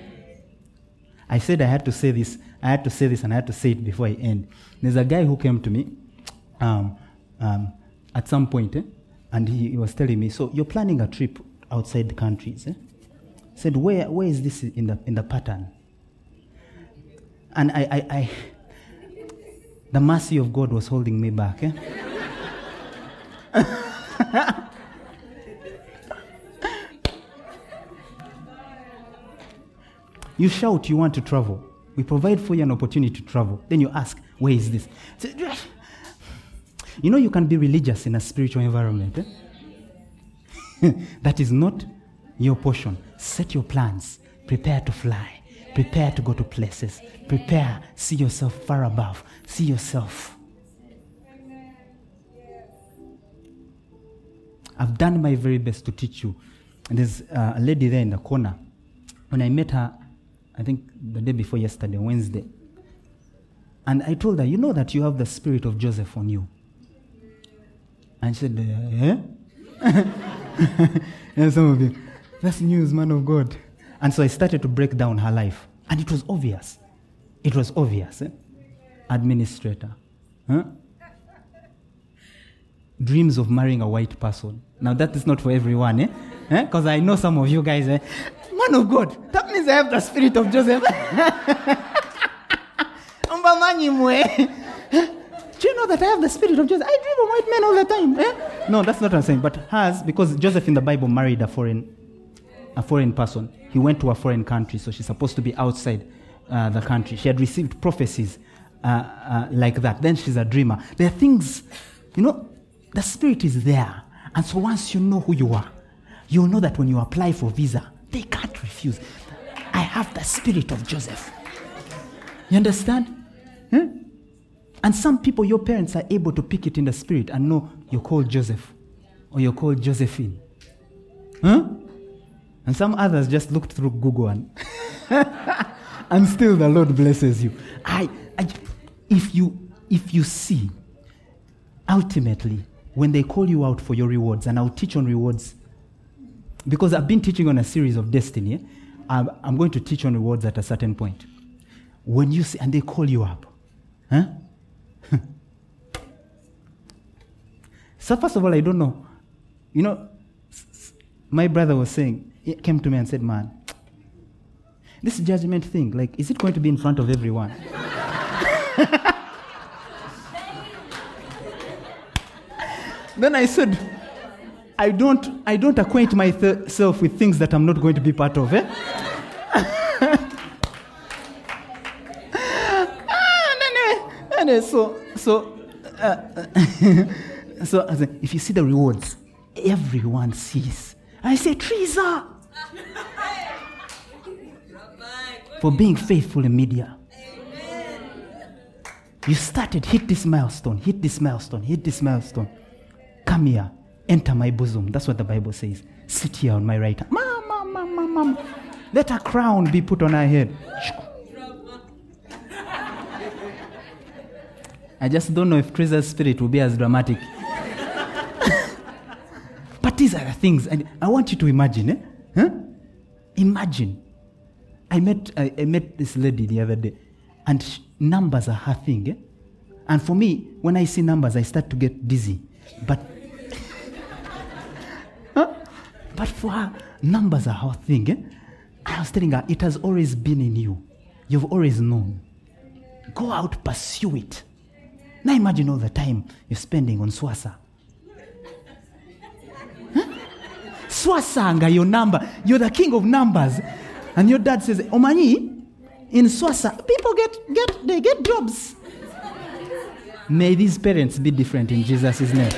I said I had to say this. I had to say this and I had to say it before I end. There's a guy who came to me um, um, at some point, eh? And he, he was telling me, so you're planning a trip outside the countries. Eh? I said, where where is this in the in the pattern? And I, I, I the mercy of God was holding me back. Eh? You shout you want to travel. We provide for you an opportunity to travel. Then you ask, where is this? So, you know you can be religious in a spiritual environment. Eh? That is not your portion. Set your plans. Prepare to fly. Prepare to go to places. Prepare. See yourself far above. See yourself. I've done my very best to teach you. And there's uh, a lady there in the corner. When I met her, I think the day before yesterday, Wednesday. And I told her, you know that you have the spirit of Joseph on you. And she said, eh? And some of you, that's news, man of God. And so I started to break down her life. And it was obvious. It was obvious. Eh? Administrator. Huh? Dreams of marrying a white person. Now that is not for everyone, eh? Because eh? I know some of you guys, eh? Man of God, that means I have the spirit of Joseph. Do you know that I have the spirit of Joseph? I dream of white men all the time. Eh? No, that's not what I'm saying. But hers, because Joseph in the Bible married a foreign a foreign person. He went to a foreign country, so she's supposed to be outside uh, the country. She had received prophecies uh, uh, like that. Then she's a dreamer. There are things, you know, the spirit is there. And so once you know who you are, you'll know that when you apply for visa, they can't refuse. I have the spirit of Joseph. You understand? Hmm? And some people, your parents are able to pick it in the spirit and know you're called Joseph or you're called Josephine. Huh? And some others just looked through Google and, and still the Lord blesses you. I, I, if you, if you see, ultimately, when they call you out for your rewards, and I'll teach on rewards, because I've been teaching on a series of destiny, I'm, I'm going to teach on rewards at a certain point. When you see, and they call you up. Huh? So first of all, I don't know. You know, my brother was saying, he came to me and said, man, this judgment thing, like, is it going to be in front of everyone? Then I said, I don't, I don't acquaint myself with things that I'm not going to be part of. Eh? ah, anyway, so, so, uh, so I said, if you see the rewards, everyone sees. I say, Teresa, for being faithful in media. You started, hit this milestone, hit this milestone, hit this milestone. Come here, enter my bosom. That's what the Bible says. Sit here on my right hand. Mom, mom, mom, mom, mom. Let a crown be put on her head. I just don't know if Teresa's spirit will be as dramatic. But these are the things, and I want you to imagine. Eh? Huh? Imagine. I met I, I met this lady the other day, and sh- numbers are her thing. Eh? And for me, when I see numbers, I start to get dizzy. But huh? But for her, numbers are her thing. Eh? I was telling her, it has always been in you. You've always known. Go out, pursue it. Now imagine all the time you're spending on Swasa. Huh? Swasanga, your number. You're the king of numbers. And your dad says, Omanyi, in Swasa, people get, get, they get jobs. May these parents be different in Jesus' name.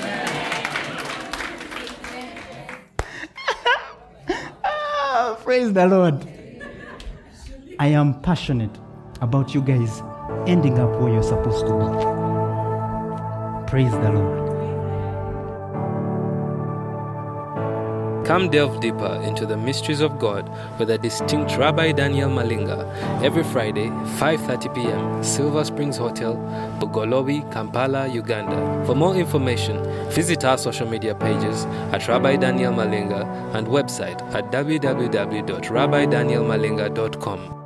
Ah, praise the Lord. I am passionate about you guys ending up where you're supposed to be. Praise the Lord. Come delve deeper into the mysteries of God with a distinct Rabbi Daniel Malinga every Friday, five thirty p.m., Silver Springs Hotel, Bugolobi, Kampala, Uganda. For more information, visit our social media pages at Rabbi Daniel Malinga and website at w w w dot rabbi daniel malinga dot com.